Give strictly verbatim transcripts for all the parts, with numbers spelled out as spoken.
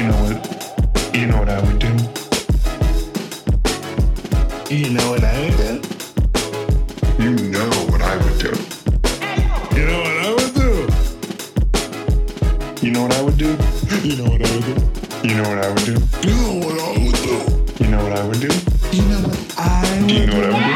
You know what? You know what I would do? You know what I would do? You know what I would do. You know what I would do? You know what I would do? You know what I would do? You know what I would do? You know what I would do? You know what I would do? You know what I would do? You know what I would do?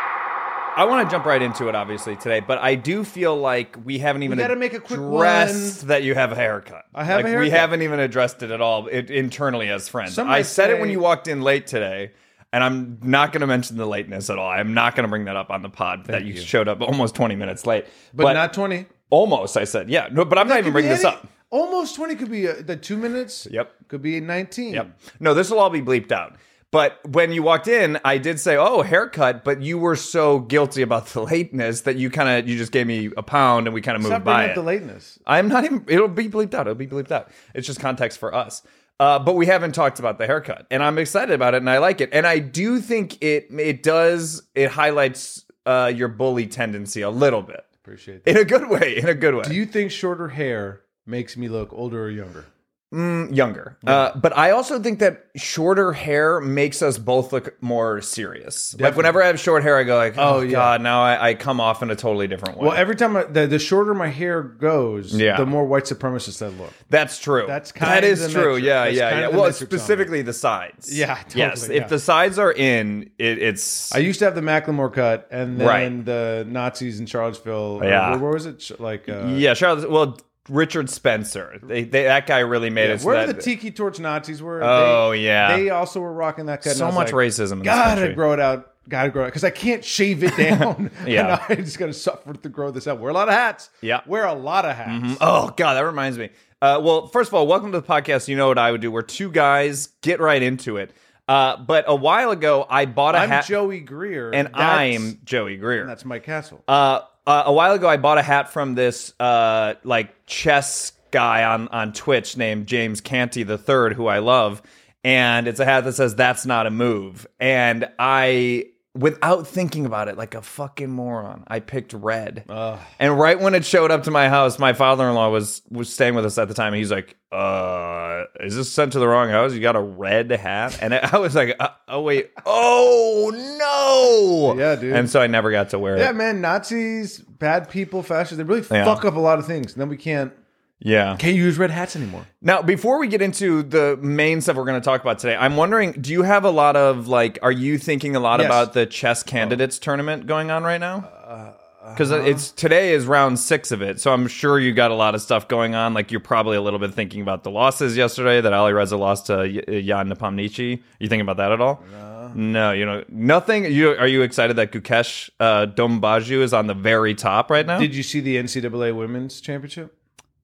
I want to jump right into it, obviously, today, but I do feel like we haven't even We gotta make a quick addressed one. that you have a haircut. I have like, a haircut. We haven't even addressed it at all it, internally as friends. Some I might said it say- when you walked in late today, and I'm not going to mention the lateness at all. I'm not going to bring that up on the pod that you, you. showed up almost twenty minutes late. But, not twenty. Almost, I said. Yeah, no, but I'm not even Could be bringing this any- up. Almost twenty could be uh, the two minutes. Yep. Could be nineteen. Yep. No, this will all be bleeped out. But when you walked in, I did say, "Oh, haircut," but you were so guilty about the lateness that you kind of you just gave me a pound and we kind of moved Stop by bringing it. up the lateness. I'm not even. It'll be bleeped out. It'll be bleeped out. It's just context for us. Uh, but we haven't talked about the haircut, and I'm excited about it, and I like it, and I do think it it does it highlights uh, your bully tendency a little bit Appreciate that. in a good way. In a good way. Do you think shorter hair makes me look older or younger? Mm, younger. Uh, but I also think that shorter hair makes us both look more serious. Like Definitely. whenever I have short hair, I go like, oh, Oh, yeah. God, now I, I come off in a totally different way. Well, every time I, the, the shorter my hair goes, Yeah. the more white supremacist I look. That's true. That's that kind is of the true. metric. Yeah, That's yeah, kind yeah. of the Well, metrics on it. specifically the sides. Yeah, Yes, totally, if yeah. the sides are in, it, it's... I used to have the Macklemore cut, and then Right. the Nazis in Charlottesville. or Yeah. where, where was it? Ch- Like, uh, yeah, Charlotte. Well, Richard Spencer. They, they, that guy really made yeah, it so where that... the Tiki Torch Nazis were. Oh, they, yeah. They also were rocking that cut. and so I was much like, racism in this Gotta country. grow it out. Gotta grow it because I can't shave it down. Yeah. and I just gotta suffer to grow this out. Wear a lot of hats. Yeah. wear a lot of hats. Oh, God, that reminds me. Uh, well, first of all, welcome to the podcast. You know what I would do. We're two guys. Get right into it. Uh, but a while ago, I bought a I'm hat. Joey Greer, and that's, I'm Joey Greer. and that's Mike Castle. Uh, uh, a while ago, I bought a hat from this uh, like chess guy on, on Twitch named James Canty the Third, who I love, and it's a hat that says "That's not a move." And I, without thinking about it, like a fucking moron, I picked red. Ugh. And right when it showed up to my house, my father-in-law was was staying with us at the time, and he's like, "Uh, is this sent to the wrong house? You got a red hat?" And I was like, uh, "Oh wait, oh no!" Yeah, dude. And so I never got to wear Yeah, it. man, Nazis, bad people, fascists, they really Yeah. fuck up a lot of things. And then we can't Yeah. can't use red hats anymore. Now, before we get into the main stuff we're going to talk about today, I'm wondering, do you have a lot of, like, are you thinking a lot Yes. about the chess candidates tournament going on right now? Uh, Because it's today is round six of it, so I'm sure you got a lot of stuff going on. Like, you're probably a little bit thinking about the losses yesterday, that Ali Reza lost to Y- Jan Nepomniachtchi. You thinking about that at all? No. No, you know, nothing. You Are you excited that Gukesh uh, Dombaju is on the very top right now? Did you see the N C double A Women's Championship?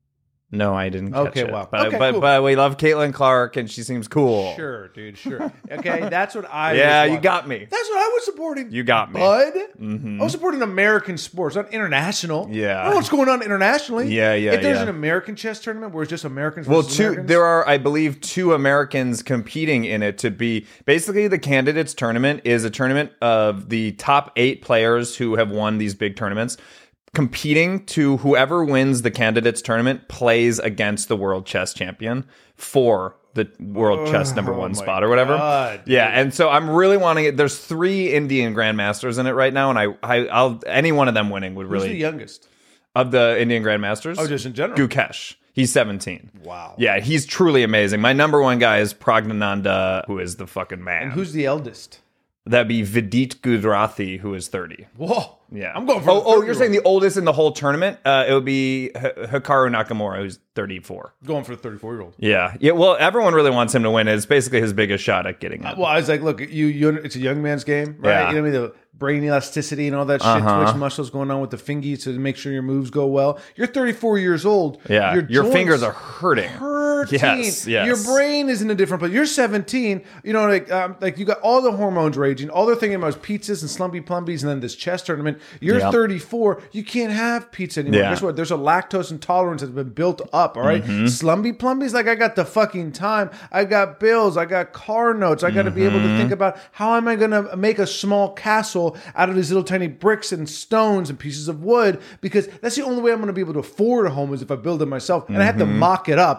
No, I didn't catch Okay, it. wow. But, Okay, but, cool. but we love Caitlin Clark, and she seems cool. Sure, dude, sure. Okay, that's what I Yeah, was you watching. got me. That's what I was supporting. You got me. Bud. Mhm. I was supporting American sports, not international. Yeah. I don't know what's going on internationally. Yeah, yeah, If there's yeah. an American chess tournament where it's just Americans Well, versus two Americans, there are, I believe, two Americans competing in it to be basically the candidates tournament is a tournament of the top eight players who have won these big tournaments, competing to whoever wins the candidates tournament plays against the world chess champion for the world chess number one Oh my spot or whatever. God, dude. Yeah, and so I'm really wanting it. There's three Indian grandmasters in it right now, and I, I I'll any one of them winning would who's really the youngest? of the Indian grandmasters. Oh, just in general. Gukesh. He's seventeen. Wow. Yeah, he's truly amazing. My number one guy is Pragnananda, who is the fucking man. And who's the eldest? That'd be Vidit Gujarati, who is thirty. Whoa. Yeah. I'm going for Oh, the oh, you're thirty-year-old. saying the oldest in the whole tournament? Uh, it would be H- Hikaru Nakamura, who's thirty-four. Going for the thirty-four-year-old. Yeah. Yeah. Well, everyone really wants him to win. It's basically his biggest shot at getting it. Well, I was like, look, you, you it's a young man's game, right? Yeah. You know what I mean? The brain elasticity and all that shit, Uh-huh. twitch muscles going on with the fingies to make sure your moves go well. You're thirty-four years old. Yeah. Your, joints fingers are hurting. hurting. Yes, yes. Your brain is in a different place. You're seventeen. You know, like um, like you got all the hormones raging. All they're thinking about is pizzas and slumpy plumbies and then this chess tournament. You're Yep. thirty-four. You can't have pizza anymore. Yeah. Guess what? There's a lactose intolerance that's been built up. All right? Mm-hmm. Slumpy plumbies, like I got the fucking time. I got bills. I got car notes. I got to be able Mm-hmm. to think about how am I going to make a small castle out of these little tiny bricks and stones and pieces of wood, because that's the only way I'm going to be able to afford a home is if I build it myself. And I have to Mm-hmm. mock it up, use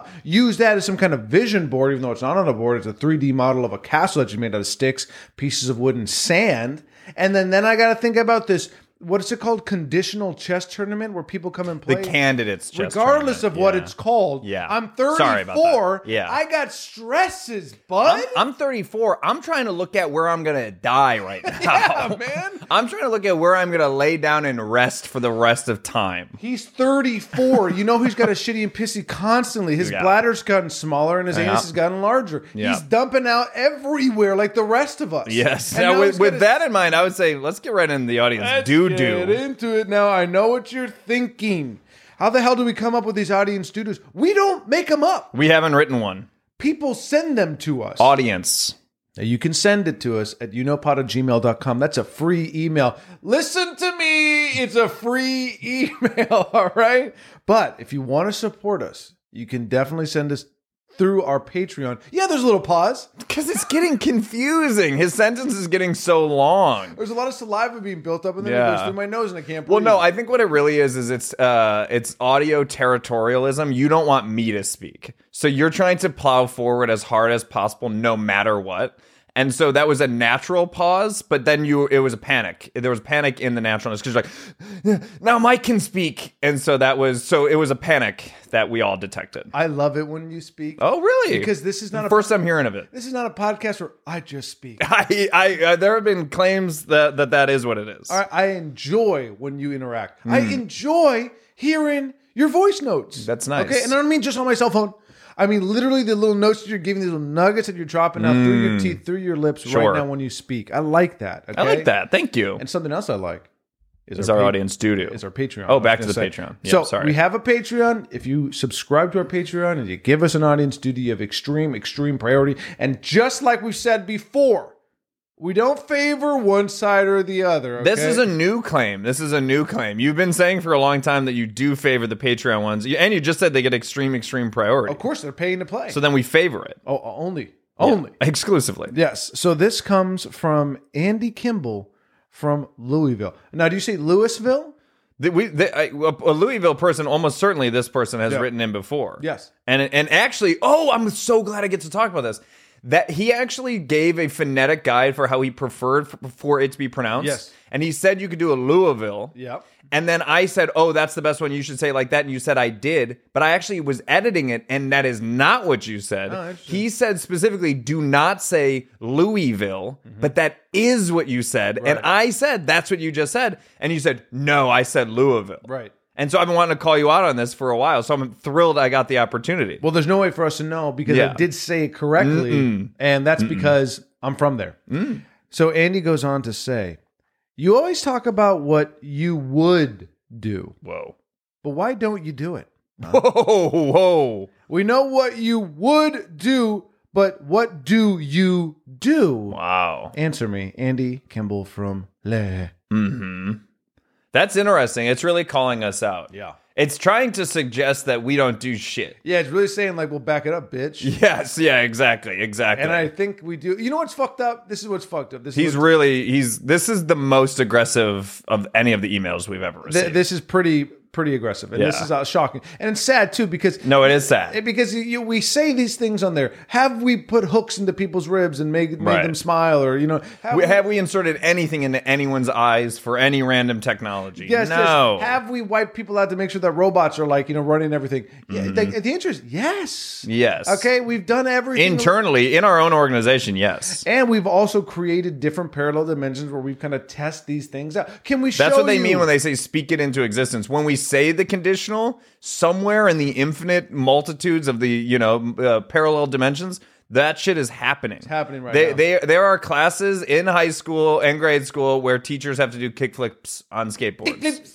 use that as some kind of vision board, even though it's not on a board. It's a three D model of a castle that you made out of sticks, pieces of wood, and sand. And then, then I got to think about this. What is it called? Conditional chess tournament where people come and play? The candidates chess regardless tournament. of what Yeah. it's called. Yeah. I'm thirty-four. Sorry about that. Yeah. I got stresses, bud. I'm, I'm thirty-four. I'm trying to look at where I'm going to die right now. Yeah, man. I'm trying to look at where I'm going to lay down and rest for the rest of time. He's thirty-four. You know he's got a shitty and pissy constantly. His Yeah. bladder's gotten smaller and his Yeah. anus has gotten larger. Yeah. He's dumping out everywhere like the rest of us. Yes. And Now, now with, he's with gonna- that in mind, I would say let's get right into the audience Let's doo get doo. into it now. I know what you're thinking. How the hell do we come up with these audience doos? We don't make them up. We haven't written one. People send them to us. Audience. Now, you can send it to us at you know pod at gmail dot com. That's a free email. Listen to me. It's a free email, all right? But if you want to support us, you can definitely send us through our Patreon. Yeah, there's a little pause. Because it's getting confusing. His sentence is getting so long. There's a lot of saliva being built up, and then Yeah. it goes through my nose, and I can't breathe. Well, no, I think what it really is is it's uh, it's audio territorialism. You don't want me to speak, so you're trying to plow forward as hard as possible, no matter what. And so that was a natural pause, but then you it was a panic. There was panic in the naturalness because you're like, now Mike can speak, and so that was so it was a panic that we all detected. I love it when you speak. Oh, really? Because this is not a First I'm hearing of it. This is not a podcast where I just speak. I, I, uh, there have been claims that, that that is what it is. I, I enjoy when you interact. Hmm. I enjoy hearing your voice notes. That's nice. Okay, and I don't mean just on my cell phone. I mean literally the little notes that you're giving, these little nuggets that you're dropping out through your teeth, through your lips Sure. right now when you speak. I like that. Okay? I like that. Thank you. And something else I like is, Is our pa- audience doo doo? is our Patreon. Oh, I was back to gonna the say. Patreon. Yeah, so sorry. we have a Patreon. If you subscribe to our Patreon and you give us an audience duty, you have extreme, extreme priority. And just like we said before, we don't favor one side or the other. Okay? This is a new claim. This is a new claim. You've been saying for a long time that you do favor the Patreon ones, and you just said they get extreme, extreme priority. Of course, they're paying to play. So then we favor it. oh, only, only. Yeah, exclusively. Yes. So this comes from Andy Kimball from Louisville. Now, do you say Louisville? The, we, the, I, a Louisville person, almost certainly this person has Yeah. written in before. Yes. And and actually, oh, I'm so glad I get to talk about this. That he actually gave a phonetic guide for how he preferred for, for it to be pronounced. Yes. And he said you could do a Louisville. Yep. And then I said, oh, that's the best one. You should say it like that. And you said I did. But I actually was editing it, and that is not what you said. Oh, interesting. He said specifically, do not say Louisville, but that is what you said. And Right. I said, that's what you just said. And you said, no, I said Louisville. Right. And so I've been wanting to call you out on this for a while. So I'm thrilled I got the opportunity. Well, there's no way for us to know because Yeah. I did say it correctly, and that's because I'm from there. Mm. So Andy goes on to say, you always talk about what you would do, Whoa. but why don't you do it? Whoa, whoa. We know what you would do, but what do you do? Wow. Answer me, Andy Kimball from Le. Mm-hmm. That's interesting. It's really calling us out. Yeah. It's trying to suggest that we don't do shit. Yeah, it's really saying like, well, back it up, bitch. Yes, yeah, exactly, exactly. And I think we do. You know what's fucked up? This is what's fucked up. This he's is what's- really he's this is the most aggressive of any of the emails we've ever received. th- this is pretty pretty aggressive, and this Yeah. is uh, shocking, and it's sad too because no, it is sad. because you, you, we say these things on there. Have we put hooks into people's ribs and made, made Right. them smile, or you know, have We, have we inserted anything into anyone's eyes for any random technology? Yes, no. yes. Have we wiped people out to make sure that robots are like you know running everything? Yeah, the, the answer is yes. Yes. Okay, we've done everything Internally, in our own organization, yes. and we've also created different parallel dimensions where we kind of test these things out. Can we? That's show what they you? mean when they say speak it into existence. When we say the conditional, somewhere in the infinite multitudes of the, you know, uh, parallel dimensions, that shit is happening. It's happening right they, now. They, there are classes in high school and grade school where teachers have to do kickflips on skateboards.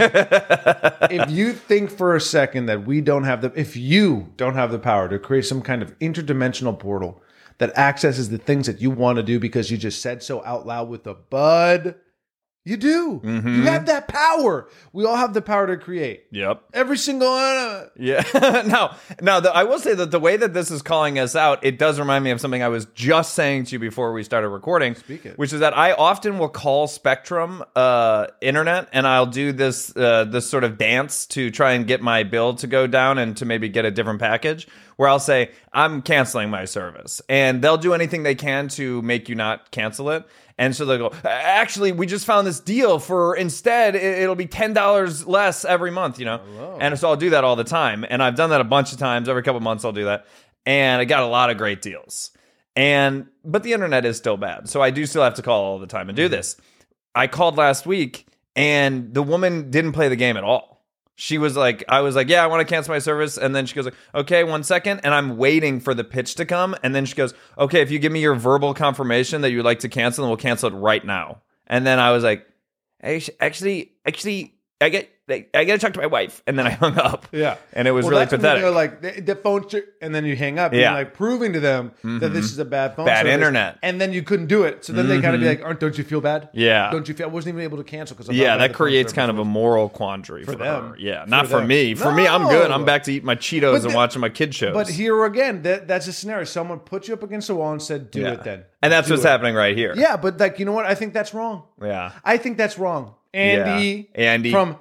If you think for a second that we don't have the, if you don't have the power to create some kind of interdimensional portal that accesses the things that you want to do because you just said so out loud with a bud, you do. Mm-hmm. You have that power. We all have the power to create. Yep. Every single one of it. Yeah. now, now the, I will say that the way that this is calling us out, it does remind me of something I was just saying to you before we started recording, Speak it. which is that I often will call Spectrum uh, internet, and I'll do this uh, this sort of dance to try and get my bill to go down and to maybe get a different package, where I'll say, I'm canceling my service. And they'll do anything they can to make you not cancel it. And so they'll go, actually, we just found this deal for instead, it'll be ten dollars less every month, you know? Hello. And so I'll do that all the time. And I've done that a bunch of times. Every couple of months I'll do that. And I got a lot of great deals. And but the internet is still bad. So I do still have to call all the time and do this. I called last week and the woman didn't play the game at all. She was like, I was like, yeah, I want to cancel my service. And then she goes like, okay, one second. And I'm waiting for the pitch to come. And then she goes, okay, if you give me your verbal confirmation that you would like to cancel, then we'll cancel it right now. And then I was like, hey, actually, actually, I get, I got to talk to my wife. And then I hung up. Yeah. And it was well, really that's when pathetic. They're like, the, the phone, ch- and then you hang up. Yeah. And like proving to them mm-hmm. that this is a bad phone Bad service. internet. And then you couldn't do it. So then mm-hmm. they kind of be like, Aren't, don't you feel bad? Yeah. Don't you feel, I wasn't even able to cancel because Yeah, that creates kind of a moral quandary for, for them. Her. Yeah, not for, for me. For no. me, I'm good. I'm back to eating my Cheetos but and the, watching my kid shows. But here again, that, that's a scenario. Someone put you up against a wall and said, do yeah. it then. And that's do what's it. happening right here. Yeah, but like, you know what? I think that's wrong. Yeah. I think that's wrong. Andy. Yeah. Andy. From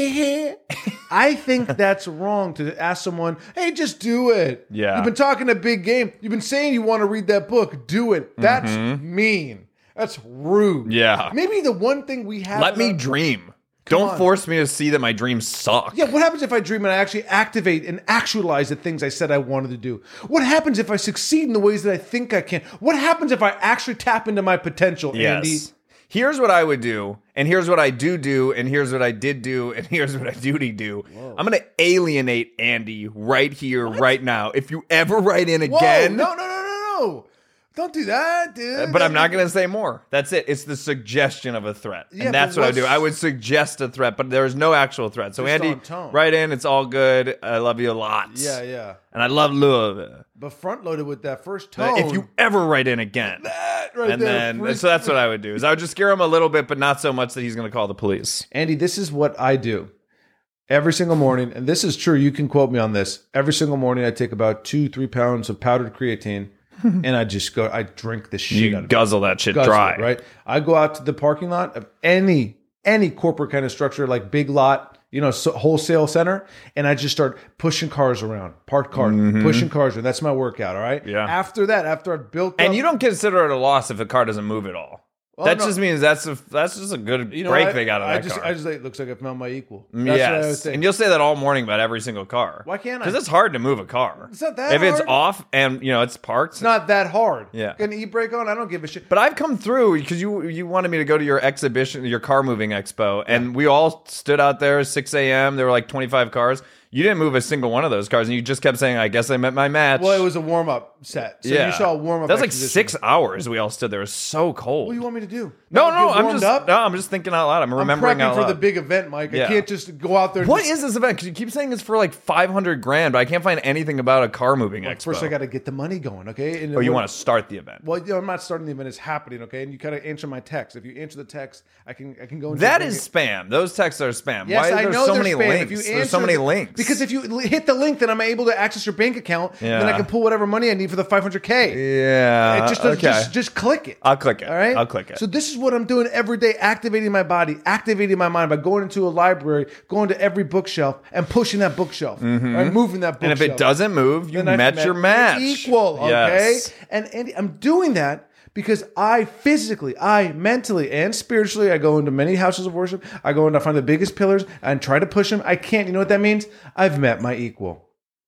I think that's wrong to ask someone, hey, just do it. Yeah. You've been talking a big game. You've been saying you want to read that book. Do it. That's mm-hmm. mean. That's rude. Yeah. Maybe the one thing we have. Let me our- dream. Come Don't on. force me to see that my dreams suck. Yeah, what happens if I dream and I actually activate and actualize the things I said I wanted to do? What happens if I succeed in the ways that I think I can? What happens if I actually tap into my potential, yes. Andy? Here's what I would do, and here's what I do do, and here's what I did do, and here's what I duty do. Whoa. I'm going to alienate Andy right here, what? right now. If you ever write in again... Whoa, no, no, no, no, no. Don't do that, dude. But I'm not going to say more. That's it. It's the suggestion of a threat. Yeah, and that's what I do. I would suggest a threat, but there's no actual threat. So, Andy, write in. It's all good. I love you a lot. Yeah, yeah. And I love love. But front-loaded with that first tone. If you ever write in again. That right and there. then, so that's what I would do. Is I would just scare him a little bit, but not so much that he's going to call the police. Andy, this is what I do. Every single morning, and this is true, you can quote me on this. Every single morning, I take about two, three pounds of powdered creatine. And I just go, I drink the shit you out of it. guzzle that shit guzzle dry. It, right? I go out to the parking lot of any any corporate kind of structure, like Big Lot, you know, so wholesale center, and I just start pushing cars around, parked cars, mm-hmm. pushing cars around. That's my workout, all right? Yeah. After that, after I've built And up, you don't consider it a loss if a car doesn't move at all. Oh, that no. just means that's a that's just a good you know, break I, they got on I that just, car. I just like, it looks like I found my equal. That's yes, what I would think. And you'll say that all morning about every single car. Why can't I? Because it's hard to move a car. It's not that if hard. If it's off and you know it's parked, it's not that hard. Yeah, got an e-brake on. I don't give a shit. But I've come through because you you wanted me to go to your exhibition, your car moving expo, and we all stood out there at six a.m. There were like twenty-five cars. You didn't move a single one of those cars, and you just kept saying, I guess I met my match. Well, it was a warm-up set. So yeah. you saw a warm-up That was like exhibition. six hours we all stood there. It was so cold. What do you want me to do? No, Not no, get I'm warmed just up? no, I'm just thinking out loud. I'm remembering I'm prepping out for loud. the big event, Mike. Yeah. I can't just go out there and What just, is this event? Because you keep saying it's for like five hundred grand, but I can't find anything about a car moving well, expo. First, I got to get the money going, okay? And oh, you want to start the event? Well, you know, I'm not starting the event. It's happening, okay? And you got to answer my text. If you answer the text, I can I can go into That the is spam. Those texts are spam. Yes, Why are I there know so they're many spam. links? If you There's so answer many the- links. Because if you li- hit the link, then I'm able to access your bank account, Yeah. and then I can pull whatever money I need for the five hundred K. Yeah. It just, okay. just just click it. I'll click it. All right? I'll click it. So this is what I'm doing every day, activating my body, activating my mind by going into a library, going to every bookshelf, and pushing that bookshelf, mm-hmm. right? Moving that bookshelf. And if it doesn't move, you then met, I've your match. Equal, okay? Yes. And, and I'm doing that because I physically, I mentally, and spiritually, I go into many houses of worship. I go and I find the biggest pillars and try to push them. I can't. You know what that means? I've met my equal.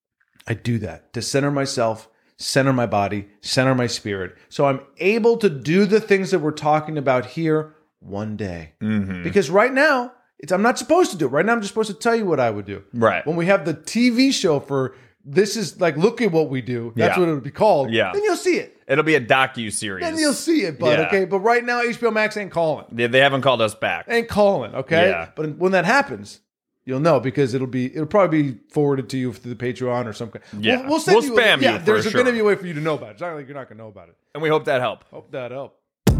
I do that to center myself, center my body, center my spirit. So I'm able to do the things that we're talking about here one day. Mm-hmm. Because right now, it's I'm not supposed to do it. Right now, I'm just supposed to tell you what I would do. Right. When we have the T V show for this is like, look at what we do. That's Yeah. what it would be called. Yeah. Then you'll see it. It'll be a docu-series. Then you'll see it, bud. Yeah. Okay. But right now, H B O Max ain't calling. They, they haven't called us back. Ain't calling. Okay. Yeah. But when that happens, you'll know because it'll be it'll probably be forwarded to you through the Patreon or something. Yeah. We'll, we'll, send We'll you, spam yeah, you for There's sure. going to be a way for you to know about it. It's not like you're not going to know about it. And we hope that helped. Hope that helped.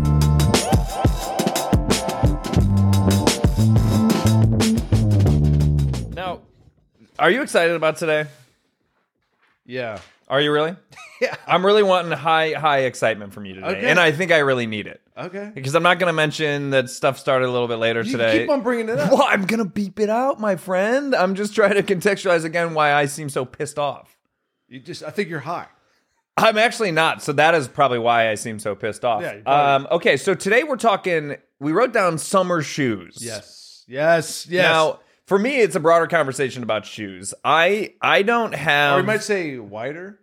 Now, are you excited about today? Yeah. Are you really? Yeah. I'm really wanting high, high excitement from you today. Okay. And I think I really need it. Okay. Because I'm not going to mention that stuff started a little bit later You today. keep on bringing it up. Well, I'm going to beep it out, my friend. I'm just trying to contextualize again why I seem so pissed off. You just, I think you're high. I'm actually not. So that is probably why I seem so pissed off. Yeah, you probably- um, okay, so today we're talking, we wrote down summer shoes. Yes. Yes. Yes. Now, for me, it's a broader conversation about shoes. I I don't have... or you might say wider.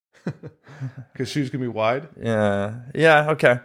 Because shoes can be wide. Yeah. Yeah, okay.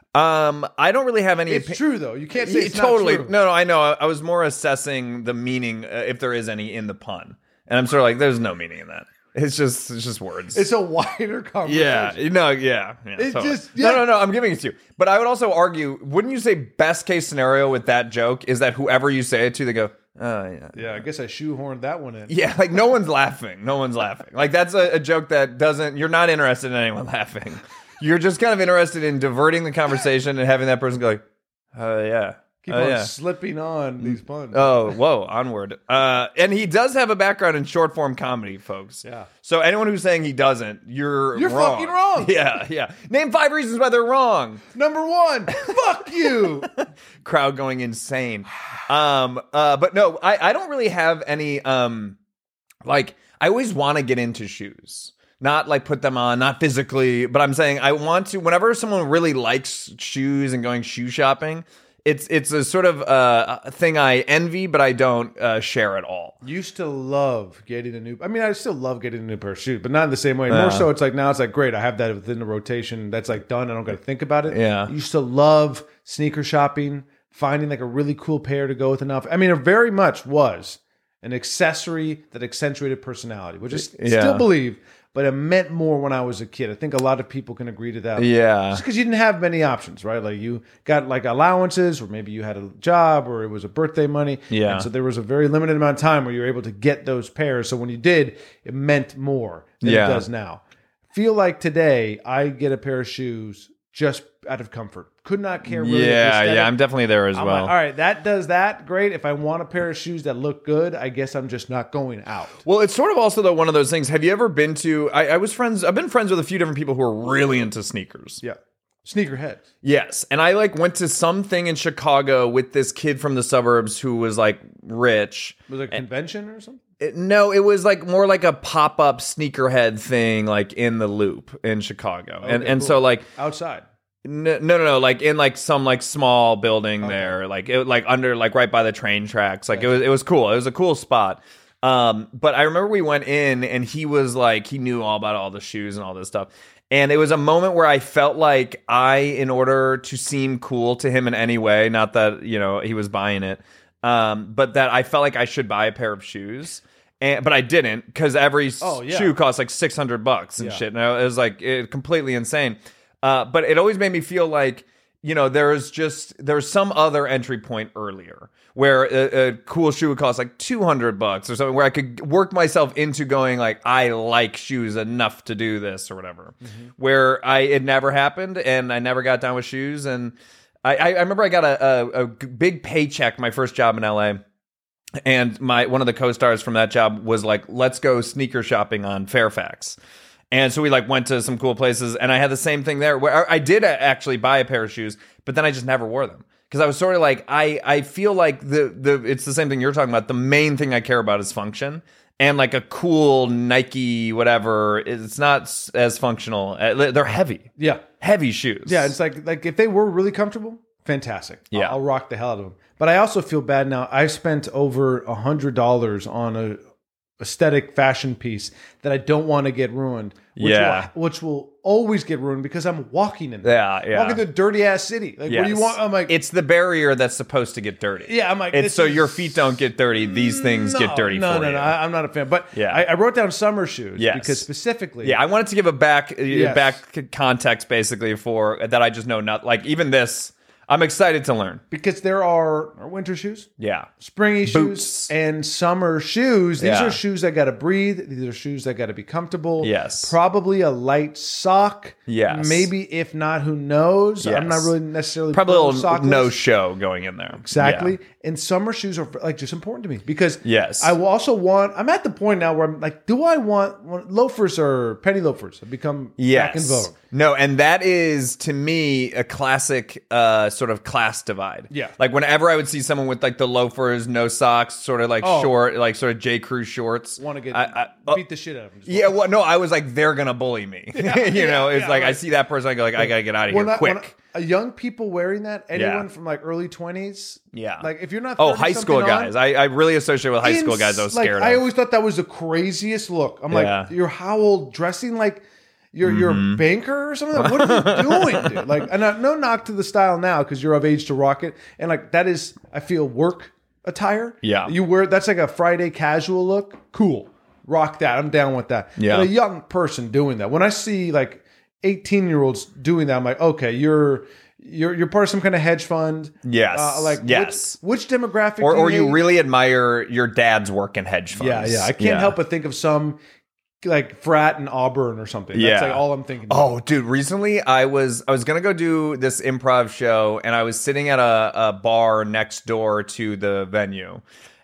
Um, I don't really have any... It's opi- true, though. You can't say Yeah, it's totally. not true. No, no, I know. I, I was more assessing the meaning, uh, if there is any, in the pun. And I'm sort of like, there's no meaning in that. It's just it's just words. It's a wider conversation. Yeah, no, yeah. yeah It totally. just- yeah. No, no, no, I'm giving it to you. But I would also argue, wouldn't you say best case scenario with that joke is that whoever you say it to, they go, oh, yeah. Yeah, I guess I shoehorned that one in. Yeah, like no one's laughing. No one's laughing. Like that's a, a joke that doesn't, you're not interested in anyone laughing. You're just kind of interested in diverting the conversation and having that person go like, oh, yeah. Keep oh, on yeah. slipping on these puns. Oh, whoa, onward. Uh, and he does have a background in short form comedy, folks. Yeah. So anyone who's saying he doesn't, you're You're wrong. fucking wrong. Yeah, yeah. Name five reasons why they're wrong. Number one, fuck you. Crowd going insane. Um, uh, but no, I, I don't really have any, um, like, I always want to get into shoes. Not like put them on, not physically, but I'm saying I want to, whenever someone really likes shoes and going shoe shopping, It's it's a sort of uh, a thing I envy, but I don't uh, share at all. Used to love getting a new. I mean, I still love getting a new pair of shoes, but not in the same way. Yeah. More so, it's like now it's like great. I have that within the rotation. That's like done. I don't got to think about it. Yeah. Used to love sneaker shopping, finding like a really cool pair to go with an outfit. I mean, it very much was an accessory that accentuated personality, which I s- Yeah. still believe. But it meant more when I was a kid. I think a lot of people can agree to that. Yeah. Just because you didn't have many options, right? Like you got like allowances, or maybe you had a job, or it was a birthday money. Yeah. And so there was a very limited amount of time where you were able to get those pairs. So when you did, it meant more than Yeah. it does now. Feel like today I get a pair of shoes just out of comfort. Could not care really. Yeah, aesthetic. yeah, I'm definitely there as I'm well. like, all right, that does that. Great. If I want a pair of shoes that look good, I guess I'm just not going out. Well, it's sort of also though one of those things. Have you ever been to? I, I was friends. I've been friends with a few different people who are really into sneakers. Yeah. Sneakerhead. Yes, and I like went to something in Chicago with this kid from the suburbs who was like rich. Was it a convention or something? It- no, it was like more like a pop up sneakerhead thing, like in the Loop in Chicago, and Okay, and cool. so like. Outside. No, no, no, no, like in like some like small building there, like it like under like right by the train tracks. Like it was it was cool. It was a cool spot. Um, but I remember we went in and he was like he knew all about all the shoes and all this stuff. And it was a moment where I felt like I, in order to seem cool to him in any way, not that, you know, he was buying it, um, but that I felt like I should buy a pair of shoes. And, but I didn't, because every Oh, yeah. shoe costs like six hundred bucks and Yeah. shit. And it was like it, completely insane. Uh, but it always made me feel like, you know, there was just, there was some other entry point earlier where a, a cool shoe would cost like two hundred bucks or something, where I could work myself into going like, I like shoes enough to do this or whatever. Mm-hmm. Where I, it never happened and I never got down with shoes. And I, I, I remember I got a, a, a big paycheck, my first job in L A. And my, one of the co-stars from that job was like, let's go sneaker shopping on Fairfax. And so we like went to some cool places, and I had the same thing there where I did actually buy a pair of shoes, but then I just never wore them because I was sort of like I I feel like the the it's the same thing you're talking about. The main thing I care about is function, and like a cool Nike whatever, it's not s- as functional. Uh, They're heavy, Yeah. heavy shoes. Yeah, it's like like if they were really comfortable, fantastic. Yeah. I'll, I'll rock the hell out of them. But I also feel bad now. I spent over a hundred dollars on a aesthetic fashion piece that I don't want to get ruined. Which Yeah. will, which will always get ruined because I'm walking in there. Yeah, yeah. Walking through a dirty ass city. Like, what do you Yes. want? I'm like, it's the barrier that's supposed to get dirty. yeah, I'm like, It's this so is- your feet don't get dirty. These things no, get dirty no, for no, you. No, I, I'm not a fan. But Yeah. I, I wrote down summer shoes Yes. because specifically, Yeah, I wanted to give a back uh, Yes. back context basically for that. I just know not like even this. I'm excited to learn. because there are, are winter shoes, Yeah, springy Boots. shoes, and summer shoes. These Yeah. are shoes that got to breathe. These are shoes that got to be comfortable. Yes. Probably a light sock Yes. Maybe if not, who knows? Yes. I'm not really necessarily Probably a pro little sockless. no show going in there. Exactly. Yeah. And summer shoes are like just important to me because Yes. I will also want, I'm at the point now where I'm like, do I want, want loafers or penny loafers have become Yes. back in vogue? No, and that is to me a classic uh, sort of class divide. Yeah. Like whenever I would see someone with like the loafers, no socks, sort of like Oh. short, like sort of J. Crew shorts. Want to get I, I, beat the shit out of them. Just Yeah, well, no, I was like, they're gonna bully me. you know, yeah, it's yeah, like I right. see that person, I go like, I gotta get out of When here I- when quick. I- a young people wearing that, anyone Yeah. from like early twenties. Yeah. Like if you're not Oh, thirty high school something on, guys. I, I really associate with high school ins- guys. I was like, scared I of. always thought that was the craziest look. I'm Yeah. like, you're how old? Dressing like you're you're Mm-hmm. a banker or something? Like, what are you doing, dude? Like, and I, no knock to the style now because you're of age to rock it. And like that is, I feel work attire. Yeah. you wear that's like a Friday casual look. Cool, rock that. I'm down with that. Yeah. But a young person doing that. When I see like eighteen year olds doing that, I'm like, okay, you're. You're you're part of some kind of hedge fund. Yes. Uh, like Yes. Which, which demographic? or do or you hate? really admire your dad's work in hedge funds. Yeah, yeah. I can't help but think of some like frat in Auburn or something. That's Yeah. like all I'm thinking. Oh, dude! Recently, I was I was gonna go do this improv show, and I was sitting at a, a bar next door to the venue,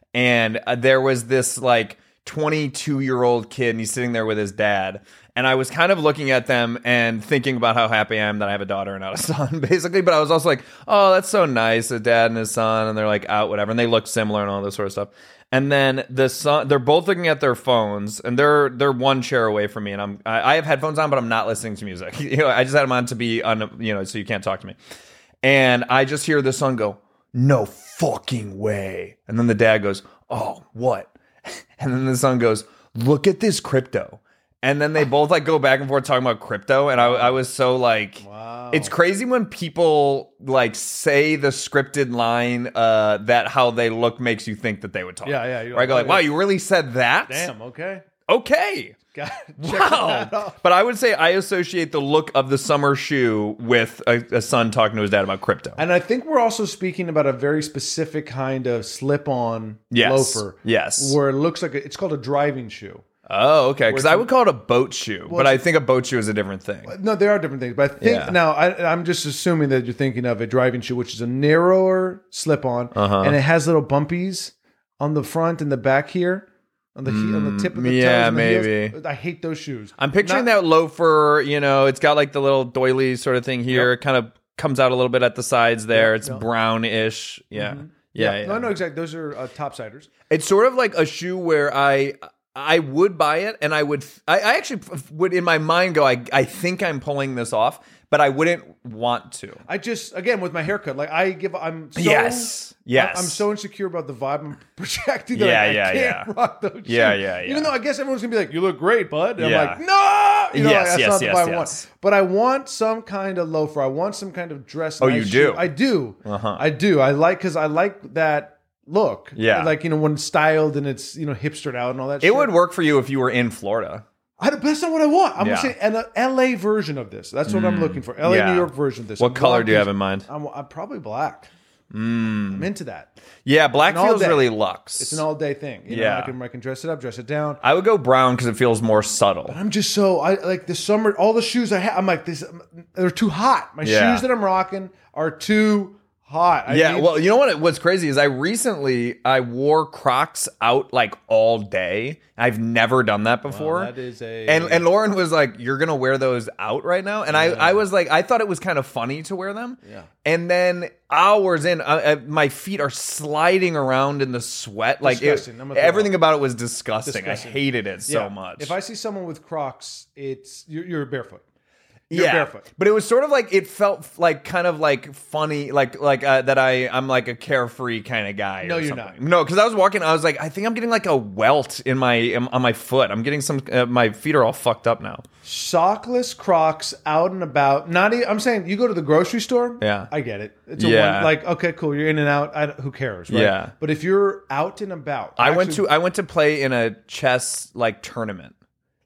and uh, there was this like twenty-two year old kid, and he's sitting there with his dad. And I was kind of looking at them and thinking about how happy I am that I have a daughter and not a son, basically. But I was also like, oh, that's so nice, a dad and his son, and they're like out, whatever, and they look similar and all this sort of stuff. And then the son, they're both looking at their phones, and they're they're one chair away from me, and I'm I, I have headphones on, but I'm not listening to music. You know, I just had them on to be on, you know, so you can't talk to me. And I just hear the son go, "No fucking way!" And then the dad goes, "Oh, what?" And then the son goes, "Look at this crypto." And then they both like go back and forth talking about crypto, and I, I was so like, Wow. It's crazy when people like say the scripted line uh, that how they look makes you think that they would talk. Yeah, yeah, you're Where I go like, like, oh, wow, yeah. you really said that? Damn. Okay. Okay. Got check that Wow. off. But I would say I associate the look of the summer shoe with a, a son talking to his dad about crypto. And I think we're also speaking about a very specific kind of slip-on Yes. loafer. Yes. Where it looks like a, it's called a driving shoe. Oh, okay. Because I would call it a boat shoe, but it's- I think a boat shoe is a different thing. No, there are different things, but I think Yeah. now I, I'm just assuming that you're thinking of a driving shoe, which is a narrower slip-on, Uh-huh. and it has little bumpies on the front and the back here, on the he- on the tip of the yeah, toes. and the heels. maybe. I hate those shoes. I'm picturing Not- that loafer, you know, it's got like the little doily sort of thing here. It kind of comes out a little bit at the sides there. Yep, it's yep. brownish. Yeah. Yeah. yeah. No, no, exactly. Those are uh, topsiders. It's sort of like a shoe where I I would buy it and I would I, I actually would in my mind go I I think I'm pulling this off, but I wouldn't want to. I just again with my haircut, like I give, I'm so, Yes. Yes. I'm so insecure about the vibe I'm projecting that Yeah, like, yeah, I can't yeah. rock those shoes. Yeah, yeah, yeah. Even though I guess everyone's gonna be like, "You look great, bud," and Yeah. I'm like, "No," you know, Yes, like, that's yes, not the yes, vibe I yes. want. But I want some kind of loafer. I want some kind of dress. Oh, nice you shoe. do? I do. Uh-huh. I do. I like because I like that look. Yeah. like you know when it's styled and it's you know hipstered out and all that. It shit. would work for you if you were in Florida. I, that's not what I want. I'm Yeah. gonna say an uh, L A version of this. That's what I'm looking for. L A, yeah. New York version of this. What I color want do you these- have in mind? I'm, I'm probably black. I'm into that. Yeah, black all feels day. really luxe. It's an all day thing. You know, Yeah. I can I can dress it up, dress it down. I would go brown because it feels more subtle. I'm just so I like the summer. All the shoes I have, I'm like this. They're too hot. My Yeah. shoes that I'm rocking are too hot. I Yeah, need- well, you know what? What's crazy is I recently I wore Crocs out like all day. I've never done that before. that is a and and Lauren was like, "You're gonna wear those out right now?" And I I was like, I thought it was kind of funny to wear them. Yeah. And then hours in, uh, uh, my feet are sliding around in the sweat. Like it, Disgusting. I'm gonna throw everything about it was disgusting. Disgusting. I hated it so Yeah. much. If I see someone with Crocs, it's you're, you're barefoot. yeah, You're barefoot. but it was sort of like it felt like kind of like funny, like like uh, that I I'm like a carefree kind of guy. No, or you're something. not. No, because I was walking, I was like, I think I'm getting like a welt in my in, on my foot. I'm getting some. Uh, my feet are all fucked up now. Sockless Crocs out and about. Not even, I'm saying you go to the grocery store. Yeah. I get it. It's a Yeah. one, like okay, cool. You're in and out. I, don't- who cares? Right? Yeah. But if you're out and about, I went actually- to I went to play in a chess like tournament.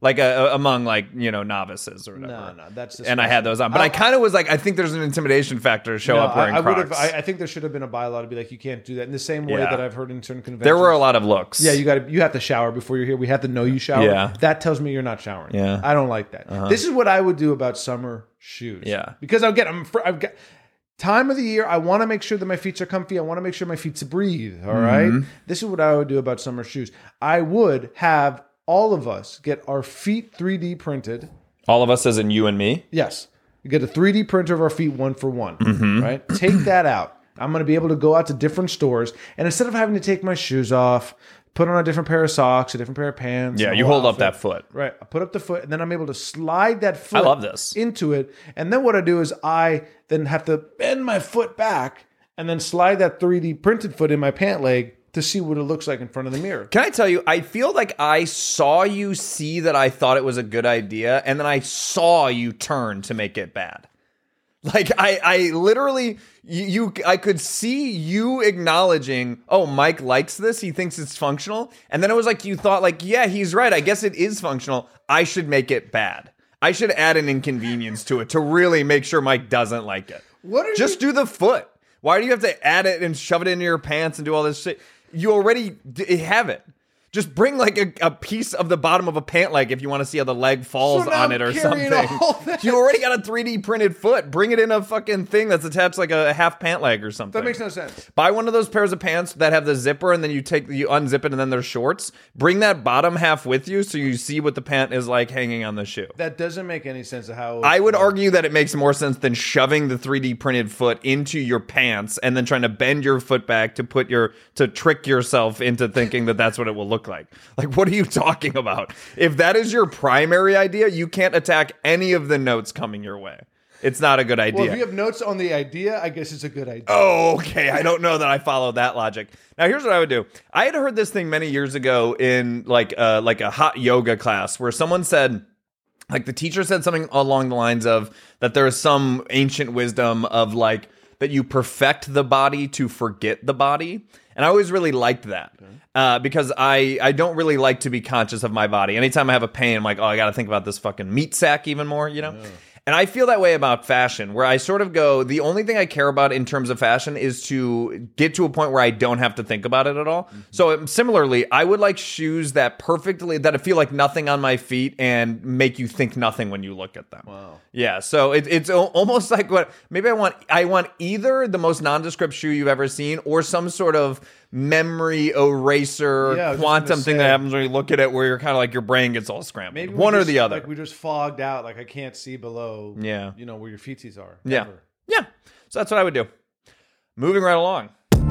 like a, a- among like you know novices or whatever. No, no, that's and I had those on, but I, I- kind of was like, I think there's an intimidation factor to show No, up wearing I, I would Crocs. have. I, I think there should have been a bylaw to be like, you can't do that. In the same way Yeah. that I've heard in certain conventions, there were a lot of looks. Yeah, you got to. You have to shower before you're here. We have to know you shower. Yeah. That tells me you're not showering. Yeah. I don't like that. This is what I would do about summer shoes. Yeah. because I'll get. I'm. fr- I've got. Time of the year, I want to make sure that my feet are comfy. I want to make sure my feet breathe. All right. Mm-hmm. This is what I would do about summer shoes. I would have all of us get our feet three D printed. all of us, as in you and me. Yes. You get a three D printer of our feet one for one. Mm-hmm. Right? Take that out. I'm going to be able to go out to different stores. And instead of having to take my shoes off, put on a different pair of socks, a different pair of pants. Yeah, and you a whole hold up outfit. that foot. Right. I put up the foot, and then I'm able to slide that foot I love this. into it. And then what I do is I then have to bend my foot back and then slide that three D printed foot in my pant leg to see what it looks like in front of the mirror. Can I tell you, I feel like I saw you see that I thought it was a good idea, and then I saw you turn to make it bad. Like I, I literally, you, you, I could see you acknowledging, oh, Mike likes this. He thinks it's functional. And then it was like, you thought like, yeah, he's right. I guess it is functional. I should make it bad. I should add an inconvenience to it to really make sure Mike doesn't like it. What are Just you- do the foot. Why do you have to add it and shove it into your pants and do all this shit? You already d- have it. Just bring like a, a piece of the bottom of a pant leg if you want to see how the leg falls So now on it I'm or carrying something. all that. You already got a three D printed foot. Bring it in a fucking thing that's attached like a half pant leg or something. That makes no sense. Buy one of those pairs of pants that have the zipper and then you take you unzip it and then they're shorts. Bring that bottom half with you so you see what the pant is like hanging on the shoe. That doesn't make any sense of how... I would argue that it makes more sense than shoving the three D printed foot into your pants and then trying to bend your foot back to put your to trick yourself into thinking that that's what it will look like. Like, what are you talking about? If that is your primary idea, you can't attack any of the notes coming your way. It's not a good idea. Well, if you have notes on the idea, I guess it's a good idea. Oh, okay. I don't know that I follow that logic. Now, here's what I would do. I had heard this thing many years ago in like uh, like a hot yoga class where someone said, like the teacher said something along the lines of that there is some ancient wisdom of like that you perfect the body to forget the body. And I always really liked that uh, because I, I don't really like to be conscious of my body. Anytime I have a pain, I'm like, oh, I got to think about this fucking meat sack even more, you know? Yeah. And I feel that way about fashion, where I sort of go, the only thing I care about in terms of fashion is to get to a point where I don't have to think about it at all. Mm-hmm. So um, similarly, I would like shoes that perfectly, that feel like nothing on my feet and make you think nothing when you look at them. Wow. Yeah, so it, it's o- almost like what, maybe I want, I want either the most nondescript shoe you've ever seen or some sort of memory eraser Yeah, I was just quantum gonna thing say. that happens when you look at it where you're kind of like your brain gets all scrambled. Maybe we one or just- the other. Like we just fogged out. Like I can't see below. Yeah. You know where your feeties are. Yeah. Ever. Yeah. So that's what I would do. Moving right along.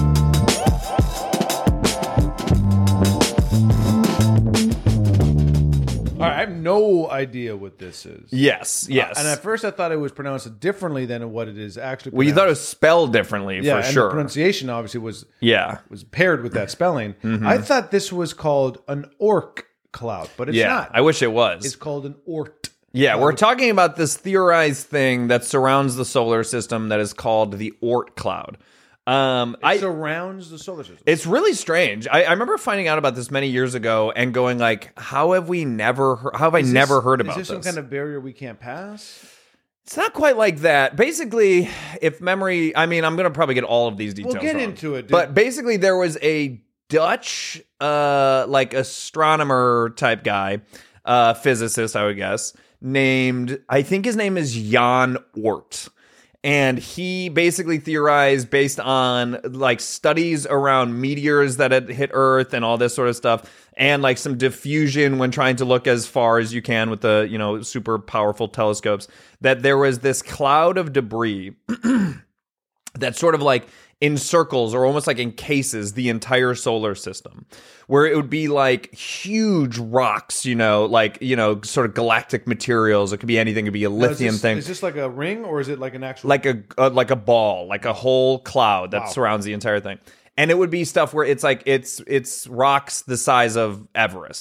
All right. I have no idea what this is. Yes. Yes. And at first I thought it was pronounced differently than what it is actually. well, you thought it pronounced. was spelled differently yeah, for and sure. the pronunciation obviously was yeah. was paired with that spelling. Mm-hmm. I thought this was called an orc cloud, but it's yeah. not. I wish it was. It's called an ort. yeah. We're talking about this theorized thing that surrounds the solar system that is called the Oort cloud. Um, It I. surrounds the solar system. It's really strange. I, I remember finding out about this many years ago and going like, "How have we never? Heard, how have I Is this- never heard about Is this this?" some kind of barrier we can't pass? It's not quite like that. Basically, if memory, I mean, I'm going to probably get all of these details. We'll get wrong. into it, dude. But basically, there was a Dutch, uh, like astronomer type guy, uh, physicist, I would guess, named, I think his name is Jan Oort. And he basically theorized based on like studies around meteors that had hit Earth and all this sort of stuff, and like some diffusion when trying to look as far as you can with the, you know, super powerful telescopes, that there was this cloud of debris that sort of like encircles or almost like encases the entire solar system, where it would be like huge rocks, you know, like, you know, sort of galactic materials. It could be anything. It could be a Now, is lithium this- thing. Is this like a ring or is it like an actual? like a uh, like a ball, like a whole cloud that Wow. surrounds the entire thing. And it would be stuff where it's like it's it's rocks the size of Everest.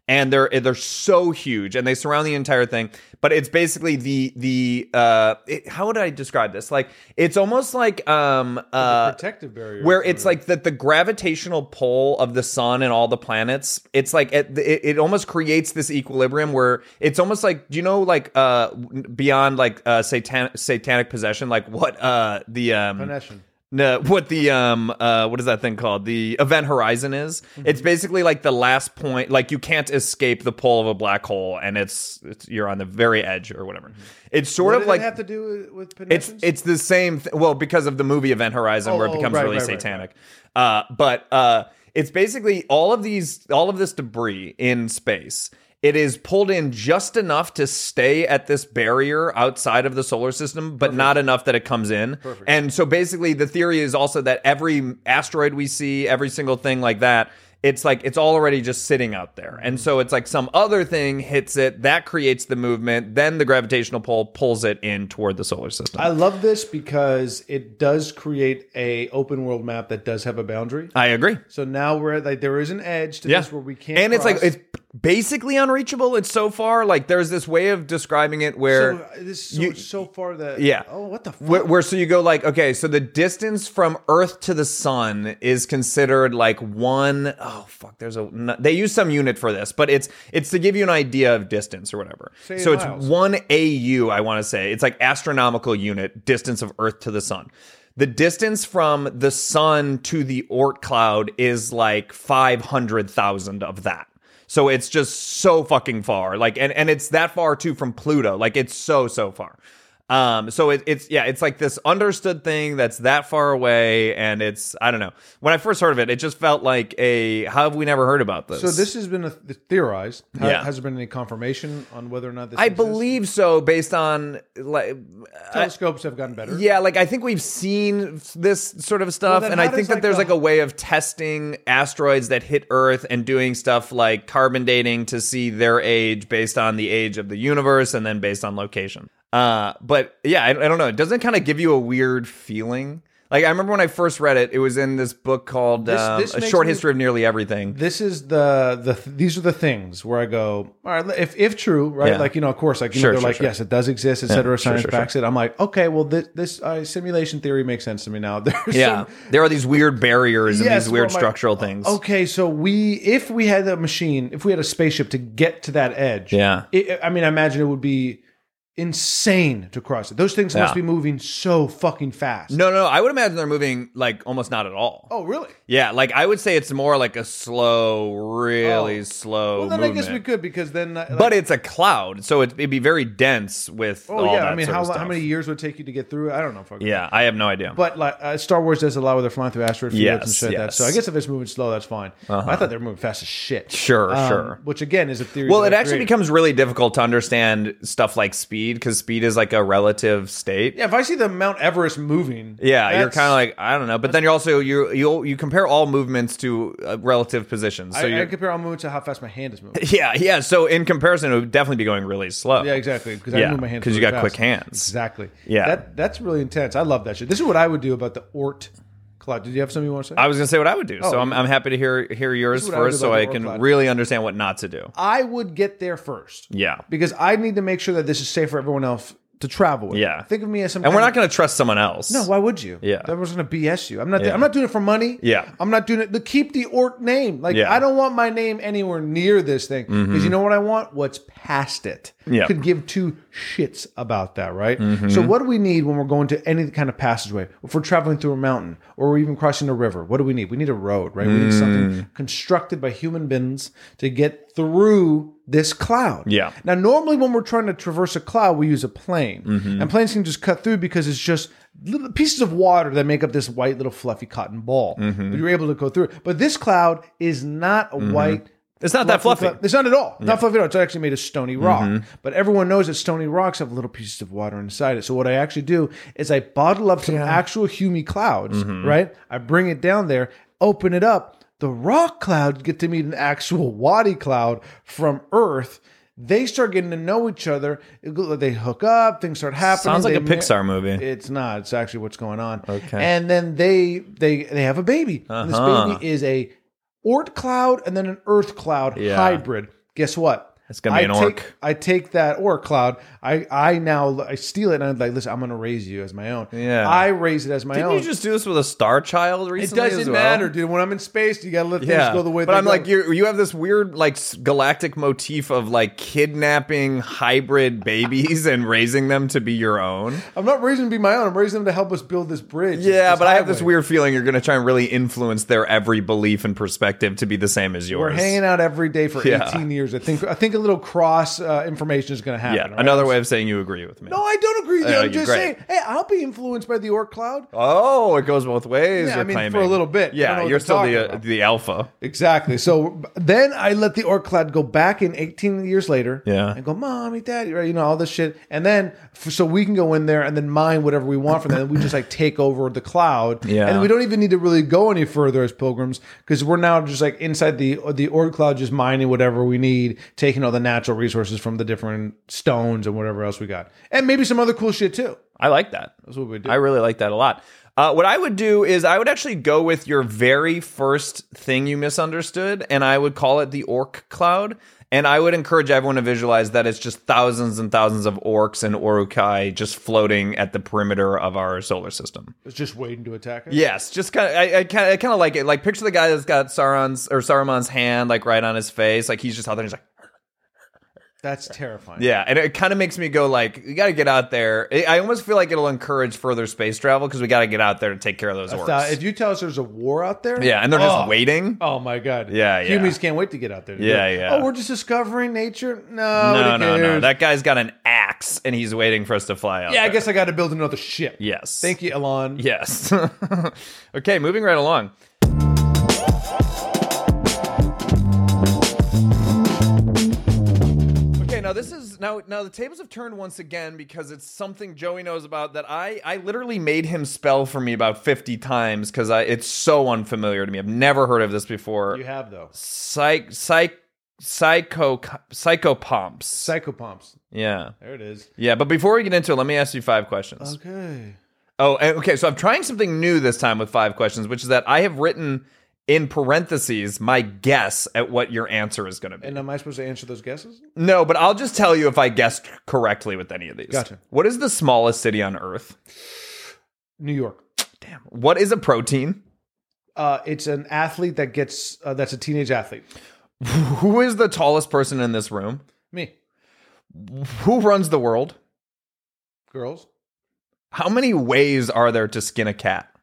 and they're they're so huge, and they surround the entire thing. But it's basically the the uh, it, how would I describe this? Like it's almost like um uh, protective barrier, where it's like that the gravitational pull of the sun and all the planets. It's like it, it it almost creates this equilibrium where it's almost like, do you know, like uh beyond like uh satan- satanic possession, like what uh the um. Possession. No, what the um uh what is that thing called? The event horizon is. Mm-hmm. It's basically like the last point. Like you can't escape the pull of a black hole, and it's, it's you're on the very edge or whatever. Mm-hmm. It's sort what of like it have to do with, with it's it's the same. Th- well, because of the movie Event Horizon, oh, where it becomes right, really right, right, satanic. Right. Uh, but uh, it's basically all of these, all of this debris in space. It is pulled in just enough to stay at this barrier outside of the solar system, but Perfect. Not enough that it comes in. Perfect. And so basically the theory is also that every asteroid we see, every single thing like that, it's like it's already just sitting out there. And so it's like some other thing hits it, that creates the movement, then the gravitational pull pulls it in toward the solar system. I love this because it does create a open world map that does have a boundary. I agree. So now we're like there is an edge to yeah. this where we can't And it's cross. like it's basically unreachable. It's so far, like there's this way of describing it where so, this is so, you, so far that yeah. oh what the fuck? Where, where so you go like, okay, so the distance from Earth to the sun is considered like one oh fuck there's a they use some unit for this, but it's it's to give you an idea of distance or whatever. Say so miles. It's one A U, I want to say. It's like astronomical unit, distance of Earth to the sun. The distance from the sun to the Oort cloud is like five hundred thousand of that. So it's just so fucking far. Like, and, and it's that far too from Pluto. Like it's so, so far. Um, so it, it's, yeah, it's like this understood thing that's that far away. And it's, I don't know. When I first heard of it, it just felt like a, how have we never heard about this? So this has been a, theorized. Ha- yeah. Has there been any confirmation on whether or not this I exists? believe so, based on like telescopes I, have gotten better. Yeah, like I think we've seen this sort of stuff, well, and I think that like there's the, like a way of testing asteroids that hit Earth and doing stuff like carbon dating to see their age based on the age of the universe, and then based on location. Uh, but yeah, I, I don't know. It doesn't kind of give you a weird feeling. Like I remember when I first read it, it was in this book called this, um, this A Short me, History of Nearly Everything. This is the the these are the things where I go, all right, if if true, right? Yeah. Like you know, of course, like you sure, know, they're sure, like, sure. yes, it does exist, et cetera. Yeah, Science sure, sure, backs sure. it. I'm like, okay, well, this this uh, simulation theory makes sense to me now. There's yeah, some, there are these weird barriers and yes, these weird well, my- structural things. Okay, so we if we had a machine, if we had a spaceship to get to that edge, Yeah. it, I mean, I imagine it would be insane to cross it. Those things Yeah. must be moving so fucking fast. No, no, I would imagine they're moving like almost not at all. Oh, really? Yeah, like I would say it's more like a slow, really Oh. slow Well, then movement. I guess we could because then. uh, Like, But it's a cloud, so it, it'd be very dense with oh all yeah, that I mean, sort how of stuff. how many years would it take you to get through it? I don't know. Fucking Yeah, I have no idea. But like uh, Star Wars does a lot where they're flying through asteroid fields Yes, and shit like that. yes. So I guess if it's moving slow, that's fine. Uh-huh. I thought they were moving fast as shit. Sure, Um, sure. Which again is a theory. Well, that it I actually created. becomes really difficult to understand stuff like speed, because speed is like a relative state. Yeah, if I see the Mount Everest moving, Yeah, you're that's- kind of like, I don't know, but then you're also you you you compare all movements to uh, relative positions. So I, you I compare all movements to how fast my hand is moving. yeah, yeah. So in comparison, it would definitely be going really slow. Yeah, exactly. Because I Yeah, move my hands 'cause you really got quick fast. hands. Exactly. Yeah. that that's really intense. I love that shit. This is what I would do about the Oort cloud. Did you have something you want to say? I was gonna say what I would do, so Oh, I'm I'm happy to hear hear yours This is what I would first, do so about I the can Oort cloud. really understand what not to do. I would get there first. Yeah. Because I need to make sure that this is safe for everyone else to travel with. Yeah. Think of me as some. And we're kind not going to trust someone else. of- No, why would you? Yeah. Everyone's going to B S you. I'm not. Yeah. I'm not doing it for money. Yeah. I'm not doing it to keep the Oort name. Like Yeah. I don't want my name anywhere near this thing because Mm-hmm. you know what I want? What's past it. Yeah. Could give two shits about that, right? Mm-hmm. So what do we need when we're going to any kind of passageway? If we're traveling through a mountain or we're even crossing a river, what do we need? We need a road, right? We need Mm. something constructed by human beings to get through this cloud. Yeah. Now, normally when we're trying to traverse a cloud, we use a plane. Mm-hmm. And planes can just cut through because it's just little pieces of water that make up this white little fluffy cotton ball. Mm-hmm. But you're able to go through it. But this cloud is not a white. It's not that fluffy. cloud. It's not at all. Not fluffy at all. It's actually made of stony rock. Mm-hmm. But everyone knows that stony rocks have little pieces of water inside it. So what I actually do is I bottle up some actual humid clouds, Mm-hmm. right? I bring it down there, open it up. The rock clouds get to meet an actual wadi cloud from Earth. They start getting to know each other. It go- They hook up. Things start happening. Sounds like They a ma- Pixar movie. It's not. It's actually what's going on. Okay. And then they they they have a baby. And this Uh-huh. baby is a Oort cloud and then an Earth cloud Yeah. hybrid. Guess what? It's gonna be I an take, orc. I take that orc cloud. I, I now I steal it and I'm like, listen, I'm going to raise you as my own. Yeah. I raise it as my Didn't own. you just do this with a Star Child it recently? doesn't as well? matter, dude. When I'm in space, you got to let things Yeah, go the way but they I'm go. like you. You have this weird, like s- galactic motif of like kidnapping hybrid babies and raising them to be your own. I'm not raising them to be my own. I'm raising them to help us build this bridge. Yeah, this but I have this highway. weird feeling you're going to try and really influence their every belief and perspective to be the same as yours. We're hanging out every day for Yeah. eighteen years. I think I think a little cross uh, information is going to happen. Yeah, all right? another way of saying you agree with me. No, I don't agree with you. Uh, I'm you're just great. saying, hey, I'll be influenced by the orc cloud. Oh, it goes both ways. Yeah, I you're mean, claiming. for a little bit. I don't know Yeah, what you're they're still talking the uh, about. the alpha. Exactly. So then I let the orc cloud go back in eighteen years later. Yeah. And go, mommy, daddy, right? You know, all this shit. And then f- so we can go in there and then mine whatever we want from them. We just like take over the cloud. Yeah. And we don't even need to really go any further as pilgrims because we're now just like inside the the orc cloud, just mining whatever we need, taking all the natural resources from the different stones and whatever else we got, and maybe some other cool shit too. I like that. That's what we do. I really like that a lot. Uh, what I would do is I would actually go with your very first thing you misunderstood, and I would call it the orc cloud. And I would encourage everyone to visualize that it's just thousands and thousands of orcs and Urukai just floating at the perimeter of our solar system. It's just waiting to attack us. Yes, just kind of. I, I kind of, I kind of like it. Like picture the guy that's got Sauron's or Saruman's hand like right on his face, like he's just out there. And he's like. That's terrifying. Yeah, and it kind of makes me go like, you got to get out there. I I almost feel like it'll encourage further space travel because we got to get out there to take care of those I orcs. thought, if you tell us there's a war out there, yeah, and they're oh, just waiting. Oh my god. Yeah, yeah. Humans can't wait to get out there. to Yeah, do it. yeah. Oh, we're just discovering nature. No, No, nobody no, no. cares. That guy's got an axe and he's waiting for us to fly out. yeah, I there. guess I got to build another ship. Yes. Thank you, Elon. Yes. Okay, moving right along. Okay, now this is now now the tables have turned once again because it's something Joey knows about that I I literally made him spell for me about fifty times because I it's so unfamiliar to me. I've never heard of this before. You have though. Psych psych psycho psychopomps. Psychopomps. Yeah. There it is. Yeah, but before we get into it, let me ask you five questions. Okay. Oh, and- okay. So I'm trying something new this time with five questions, which is that I have written in parentheses my guess at what your answer is going to be. And am I supposed to answer those guesses? No, but I'll just tell you if I guessed correctly with any of these. Gotcha. What is the smallest city on Earth? New York. Damn. What is a protein? Uh, it's an athlete that gets uh, that's a teenage athlete. Who is the tallest person in this room? Me. Who runs the world? Girls. How many ways are there to skin a cat?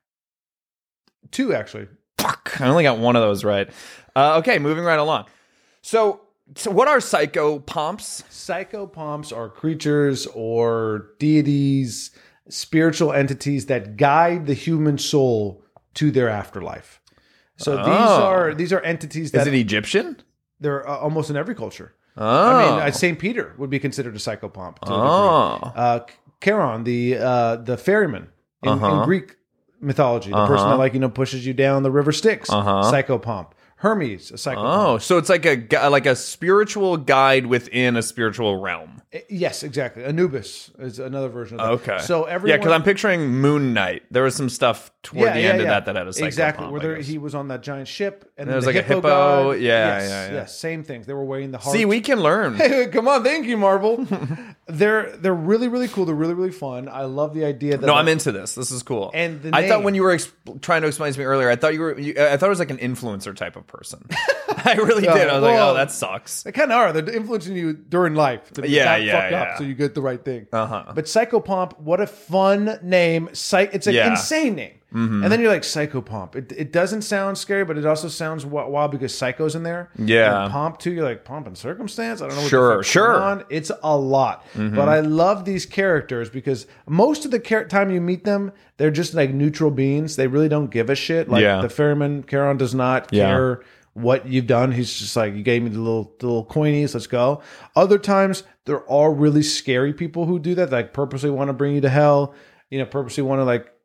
Two actually. Fuck, I only got one of those right. Uh, okay, moving right along. So, so what are psychopomps? Psychopomps are creatures or deities, spiritual entities that guide the human soul to their afterlife. So these Oh. are these are entities that Is it Egyptian? they're uh, almost in every culture. Oh. I mean, uh, Saint Peter would be considered a psychopomp. To a Oh. degree. Uh, Charon, the uh, the ferryman in, Uh-huh. in Greek mythology, the person Uh-huh. that like you know pushes you down the river Styx, Uh-huh. psychopomp. Hermes, a psychopomp. Oh, so it's like a gu- like a spiritual guide within a spiritual realm. Eh, Yes, exactly. Anubis is another version of that. Okay. So yeah, everyone, because I'm picturing Moon Knight. There was some stuff toward the end of that that had a psychopomp. exactly. Where I there, guess. he was on that giant ship, and There was the like a hippo. god- Yeah, yes, yeah, yeah. yes, same things. They were weighing the heart. See, we can learn. Hey, come on, thank you, Marvel. they're they're really really cool. They're really really fun. I love the idea that No, like, I'm into this. This is cool. And the I thought name- when you were exp- trying to explain to me earlier, I thought you were. You, I thought it was like an influencer type of person. I really Yeah, did. I was like, well, oh, that sucks. They kind of are. They're influencing you during life. To Yeah, not yeah, fuck yeah. up so you get the right thing. Uh-huh. But Psychopomp, what a fun name. Psych- it's an Yeah. insane name. Mm-hmm. And then you're like, Psychopomp. It, it doesn't sound scary, but it also sounds wi- wild because Psycho's in there. Yeah. And Pomp, too. You're like, Pomp and Circumstance? I don't know what Sure, the fuck's sure. going on. It's a lot. But I love these characters because most of the char- time you meet them, they're just like neutral beings. They really don't give a shit. Like Yeah. the ferryman, Charon, does not Yeah. care what you've done. He's just like, you gave me the little the little coinies, let's go. Other times there are really scary people who do that, like purposely want to bring you to hell, you know, purposely want to like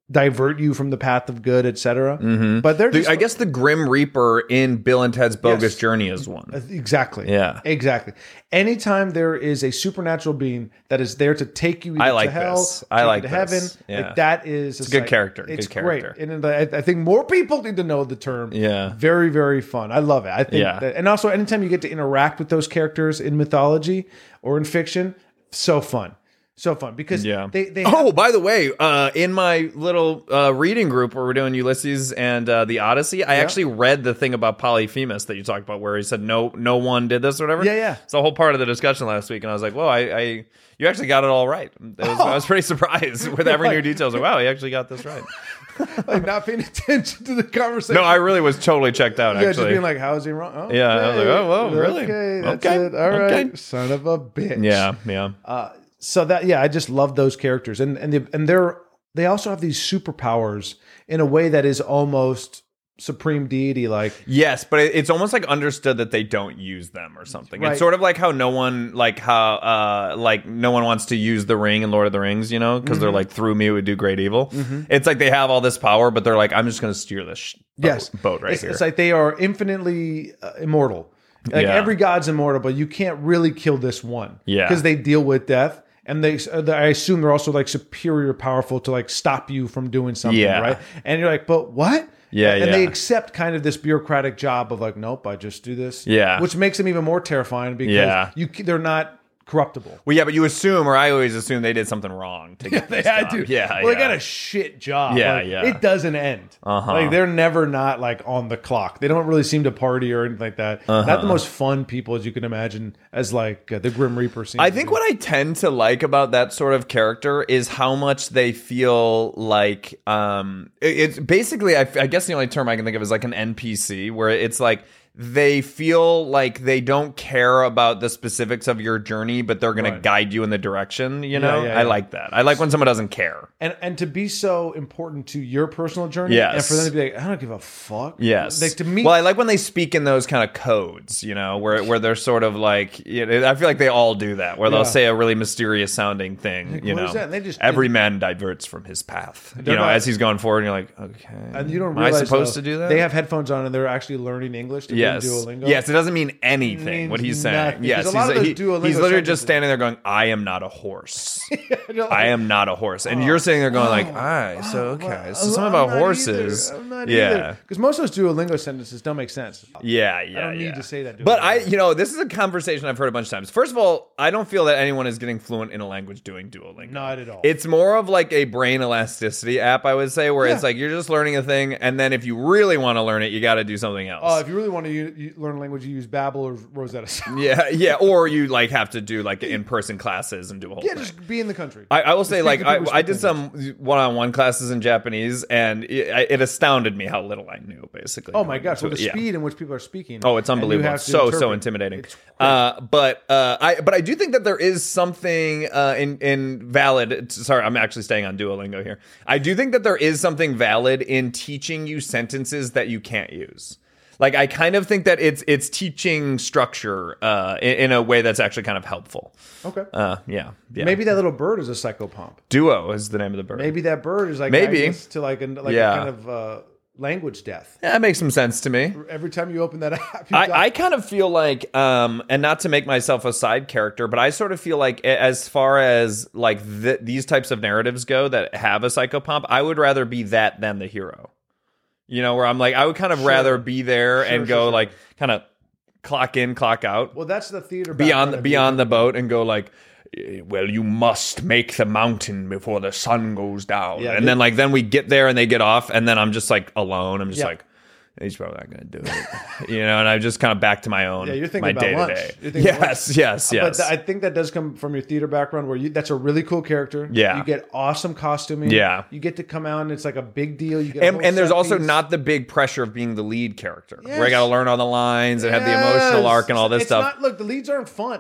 divert you from the path of good, et cetera. Mm-hmm. But they're The- just, I guess the Grim Reaper in Bill and Ted's Bogus Yes. Journey is one. exactly. Yeah. Exactly. Anytime there is a supernatural being that is there to take you either I like to hell, this. I take you like to heaven, this. Yeah. like that is It's a good character. It's Good character. great, and I, I think more people need to know the term. Yeah. very very fun. I love it. I think, Yeah. that, and also anytime you get to interact with those characters in mythology or in fiction, so fun, so fun because Yeah. they they Oh, by the way, uh, in my little uh, reading group where we're doing Ulysses and uh, the Odyssey, I actually read the thing about Polyphemus that you talked about, where he said no, no one did this or whatever. Yeah, yeah. It's a whole part of the discussion last week, and I was like, "Well, I, I you actually got it all right." It was, I was pretty surprised with every new detail. I was like, "Wow, he actually got this right." like not paying attention to the conversation. No, I really was totally checked out. yeah, actually, just being like, "How is he wrong?" Oh, Yeah, I was like, okay. oh, whoa, really? Okay, that's Okay, it. All right, okay. son of a bitch. yeah, yeah. Uh, so that yeah, I just love those characters, and and the, and they're they also have these superpowers in a way that is almost supreme deity like. Yes, but it- it's almost like understood that they don't use them or something. Right. It's sort of like how no one, like how, uh, like no one wants to use the ring in Lord of the Rings, you know, because they're Mm-hmm. like through me it would do great evil. It's like they have all this power, but they're like, I'm just going to steer this sh- boat, Yes, boat right it's, here. it's like they are infinitely uh, immortal. Like Yeah. every god's immortal, but you can't really kill this one. Yeah. because they deal with death. And they, uh, I assume they're also like superior powerful to like stop you from doing something, Yeah. right? And you're like, but what? Yeah, and yeah. they accept kind of this bureaucratic job of like, nope, I just do this. Yeah. which makes them even more terrifying because Yeah. you they're not corruptible. well, yeah, but you assume, or I always assume they did something wrong to get They this had job. to. Yeah, well, yeah. they got a shit job. Yeah, Like, yeah. It doesn't end. Uh-huh. Like they're never not like on the clock. They don't really seem to party or anything like that. Uh-huh. Not the most fun people as you can imagine, as like uh, the Grim Reaper scene. I think what I tend to like about that sort of character is how much they feel like um, it- it's basically, I, I guess the only term I can think of is like an N P C, where it's like they feel like they don't care about the specifics of your journey, but they're going Right. to guide you in the direction, you know? yeah, I yeah. like that. I like when someone doesn't care. and and to be so important to your personal journey, Yes. and for them to be like, I don't give a fuck. Yes. like to me. Well, I like when they speak in those kind of codes, you know, where where they're sort of like, you know, I feel like they all do that, where they'll Yeah. say a really mysterious sounding thing, you what know. is that? And they just- Every man diverts from his path, you They're know, not- as he's going forward, and you're like, okay. and you don't Am I realize supposed though, to do that? They have headphones on and they're actually learning English to be in Yes. Duolingo. Yes, it doesn't mean anything Means what he's saying. nothing. Yes, Because a lot he's, of those he- Duolingo he's literally just sentences- standing there going, I am not a horse. You're like, I am not a horse. And you're sitting there going like, all right, so okay. well, So I'm something about not horses. Either. I'm not yeah. Because most of those Duolingo sentences don't make sense. Yeah, yeah, I don't need yeah. to say that. But Duolingo. I, you know, this is a conversation I've heard a bunch of times. First of all, I don't feel that anyone is getting fluent in a language doing Duolingo. Not at all. It's more of like a brain elasticity app, I would say, where it's Yeah. like you're just learning a thing, and then if you really want to learn it, you got to do something else. Oh, if you really want to u- you learn a language, you use Babbel or Rosetta Stone. yeah, yeah, or you like have to do like in-person classes and do a whole Yeah, thing. just be in the country. I, I will say, speak like, to I, people who I speak did some one-on-one classes in Japanese, and it, it astounded me how little I knew, basically. oh my going gosh, into well, the it. Yeah. speed in which people are speaking. Oh, it's and you unbelievable. have It's to so so interpret. intimidating. It's crazy. Uh, but uh, I but I do think that there is something uh, in in valid. Sorry, I'm actually staying on Duolingo here. I do think that there is something valid in teaching you sentences that you can't use. Like I kind of think that it's it's teaching structure uh, in, in a way that's actually kind of helpful. Okay. Uh, yeah, yeah. Maybe that little bird is a psychopomp. Duo is the name of the bird. Maybe that bird is like Maybe. guiding us to like a, like Yeah. a kind of uh, language death. Yeah, that makes some sense to me. Every time you open that app, you I, got- I kind of feel like, um, and not to make myself a side character, but I sort of feel like, a- as far as like th- these types of narratives go that have a psychopomp, I would rather be that than the hero. You know, where I'm like, I would kind of Sure. rather be there Sure, and sure, go sure. like, kind of clock in, clock out, well, that's the theater be on background the of be you. on the boat and go like, eh, well, you must make the mountain before the sun goes down, Yeah, and it- then like then we get there and they get off, and then I'm just like alone. I'm just Yeah. like. He's probably not going to do it, you know. And I'm just kind of back to my own. Yeah, you're thinking my about day to lunch. day. You're thinking about Yes, yes, yes. But th- I think that does come from your theater background, where you that's a really cool character. Yeah. you get awesome costuming. Yeah. you get to come out and it's like a big deal. You get a and, whole and there's set also piece. not the big pressure of being the lead character, where I Yes. got to learn all the lines and have the Yes. emotional arc and all this It's stuff. Not, look, the leads aren't fun.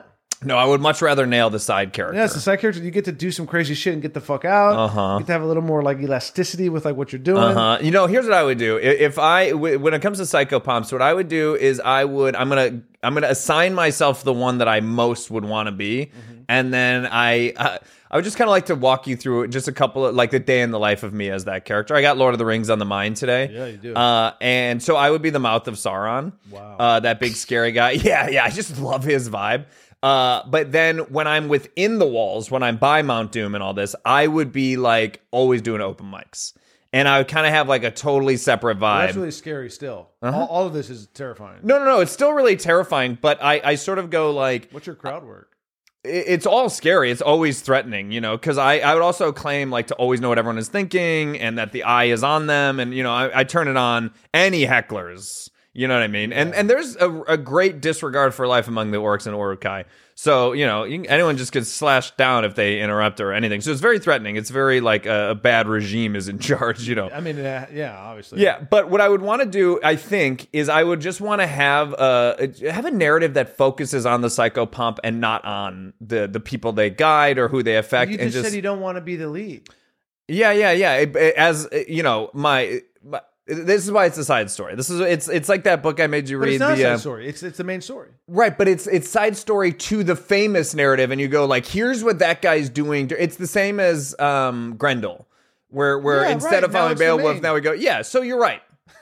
No, I would much rather nail the side character. Yeah, it's the side character. You get to do some crazy shit and get the fuck out. Uh-huh. You get to have a little more like elasticity with like what you're doing. Uh-huh. You know, here's what I would do. I- If I, w- when it comes to psychopomps, what I would do is I would, I'm gonna, I'm gonna assign myself the one that I most would want to be, Mm-hmm. and then I, uh, I would just kind of like to walk you through just a couple of like the day in the life of me as that character. I got Lord of the Rings on the mind today. Yeah, you do. Uh, and so I would be the Mouth of Sauron. Wow. Uh, that big scary guy. Yeah, yeah. I just love his vibe. Uh, but then when I'm within the walls, when I'm by Mount Doom and all this, I would be like always doing open mics. And I would kind of have like a totally separate Well, vibe. that's really scary still. All, all of this is terrifying. no, no, no. It's still really terrifying, but I, I sort of go like, What's your crowd work? it- it's all scary. It's always threatening, you know, because I, I would also claim like to always know what everyone is thinking and that the eye is on them. And, you know, I, I turn it on any hecklers. You know what I mean? And and there's a, a great disregard for life among the orcs and Uruk-hai. So, you know, you can, anyone just gets slashed down if they interrupt or anything. So it's very threatening. It's very like a, a bad regime is in charge, you know. I mean, uh, yeah, obviously. Yeah, but what I would want to do, I think, is I would just want to have a have a narrative that focuses on the psychopomp and not on the the people they guide or who they affect. You and just just said you don't want to be the lead. yeah, yeah, yeah. It- it- as you know, my, my this is why it's a side story. This is it's it's like that book I made you But read. it's not a the side uh, story. It's it's the main story. Right, but it's it's side story to the famous narrative, and you go like, here's what that guy's doing. It's the same as um, Grendel, where where Yeah, instead right. of Now following it's the Beowulf, main. now we go, yeah. So you're right.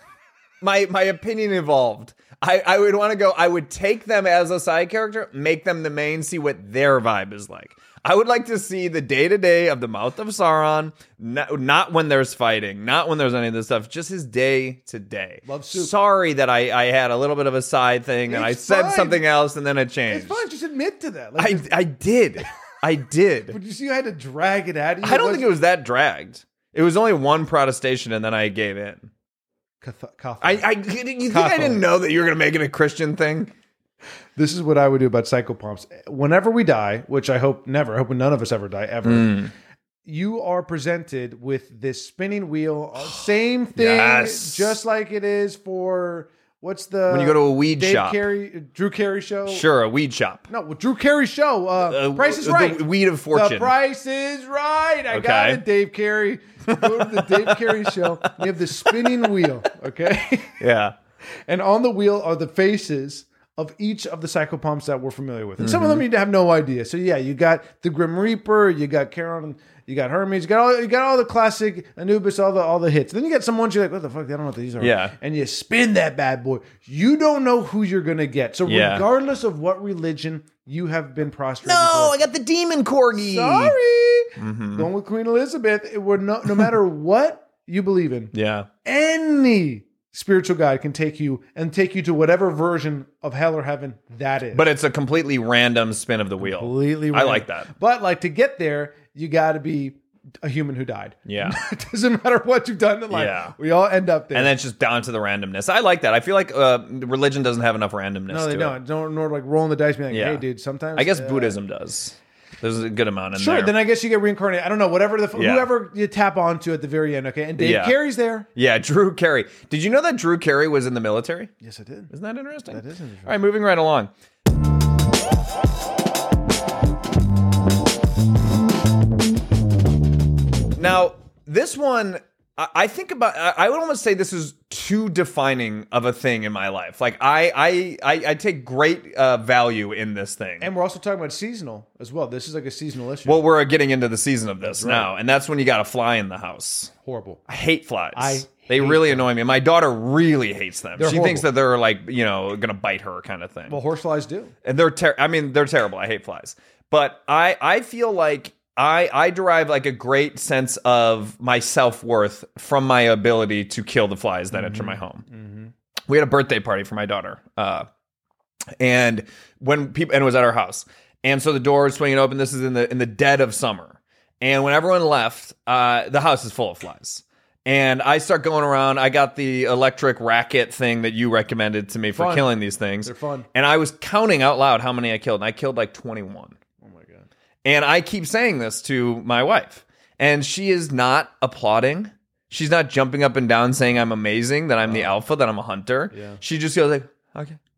my my opinion evolved. I, I would want to go. I would take them as a side character, make them the main, see what their vibe is like. I would like to see the day to day of the Mouth of Sauron, not, not when there's fighting, not when there's any of this stuff, just his day to day. Love soup. Sorry that I, I had a little bit of a side thing and I It's said fine. something else and then it changed. It's fine. Just admit to that. Like, I, it's- I did. I did. but you see, I had to drag it out of you. I don't think it was that dragged. It was only one protestation and then I gave in. Cath- Catholic. I, I, you think I didn't know that you were going to make it a Christian thing? This is what I would do about psychopomps. Whenever we die, which I hope never, I hope none of us ever die ever, Hmm. you are presented with this spinning wheel. uh, Same thing, Yes. just like it is for what's the When you go to a weed Dave shop. Carey, Drew Carey show. Sure, a weed shop. No, well, Drew Carey show. Uh, Uh, Price is the Right. weed of fortune. The Price is Right. I got Okay. it, Dave Carey. Go to the Dave Carey show. We have the spinning wheel, okay? Yeah. And on the wheel are the faces of each of the psychopomps that we're familiar with. And some of Mm-hmm. them you have no idea. So yeah, you got the Grim Reaper, you got Charon, you got Hermes, you got all you got all the classic Anubis, all the all the hits. Then you got some ones you're like, what the fuck? I don't know what these are. Yeah. And you spin that bad boy. You don't know who you're gonna get. So Yeah. regardless of what religion you have been prostrated No, for. I got the demon corgi. Sorry. Mm-hmm. Going with Queen Elizabeth. It would no no matter what you believe in, Yeah. any spiritual guide can take you and take you to whatever version of hell or heaven that is. But it's a completely random spin of the wheel. completely I random. like that. But like to get there, you got to be a human who died. Yeah. It doesn't matter what you've done in life. Yeah. We all end up there. And then it's just down to the randomness. I like that. I feel like uh, religion doesn't have enough randomness no, they to don't. it. Don't nor like rolling the dice, being like, Yeah. "Hey, dude." Sometimes I guess uh, Buddhism does. There's a good amount in Sure. there. Then I guess you get reincarnated. I don't know. Whatever the Yeah. whoever you tap onto at the very end. Okay. And Dave Yeah. Carey's there. Yeah, Drew Carey. Did you know that Drew Carey was in the military? Yes, I did. Isn't that interesting? That is interesting. All right, moving right along. Now, this one, I I think about. I I would almost say this is too defining of a thing in my life. Like I, I, I, I take great uh, value in this thing. And we're also talking about seasonal as well. This is like a seasonal issue. Well, we're getting into the season of this right. now, and that's when you got a fly in the house. Horrible. I hate flies. I they hate really them. annoy me. My daughter really hates them. They're she thinks horrible. that they're like, you know, gonna bite her kind of thing. Well, horseflies do. And they're ter- I mean, they're terrible. I hate flies. But I I feel like I I derive like a great sense of my self-worth from my ability to kill the flies that enter my home. We had a birthday party for my daughter. Uh and when people and it was at our house. And so the door is swinging open. This is in the in the dead of summer. And when everyone left, uh, the house is full of flies. And I start going around. I got the electric racket thing that you recommended to me for Fun. killing these things. They're fun. And I was counting out loud how many I killed. And I killed like twenty-one. Oh my god. And I keep saying this to my wife. And she is not applauding. She's not jumping up and down saying I'm amazing, that I'm the alpha, that I'm a hunter. Yeah. She just goes like, okay.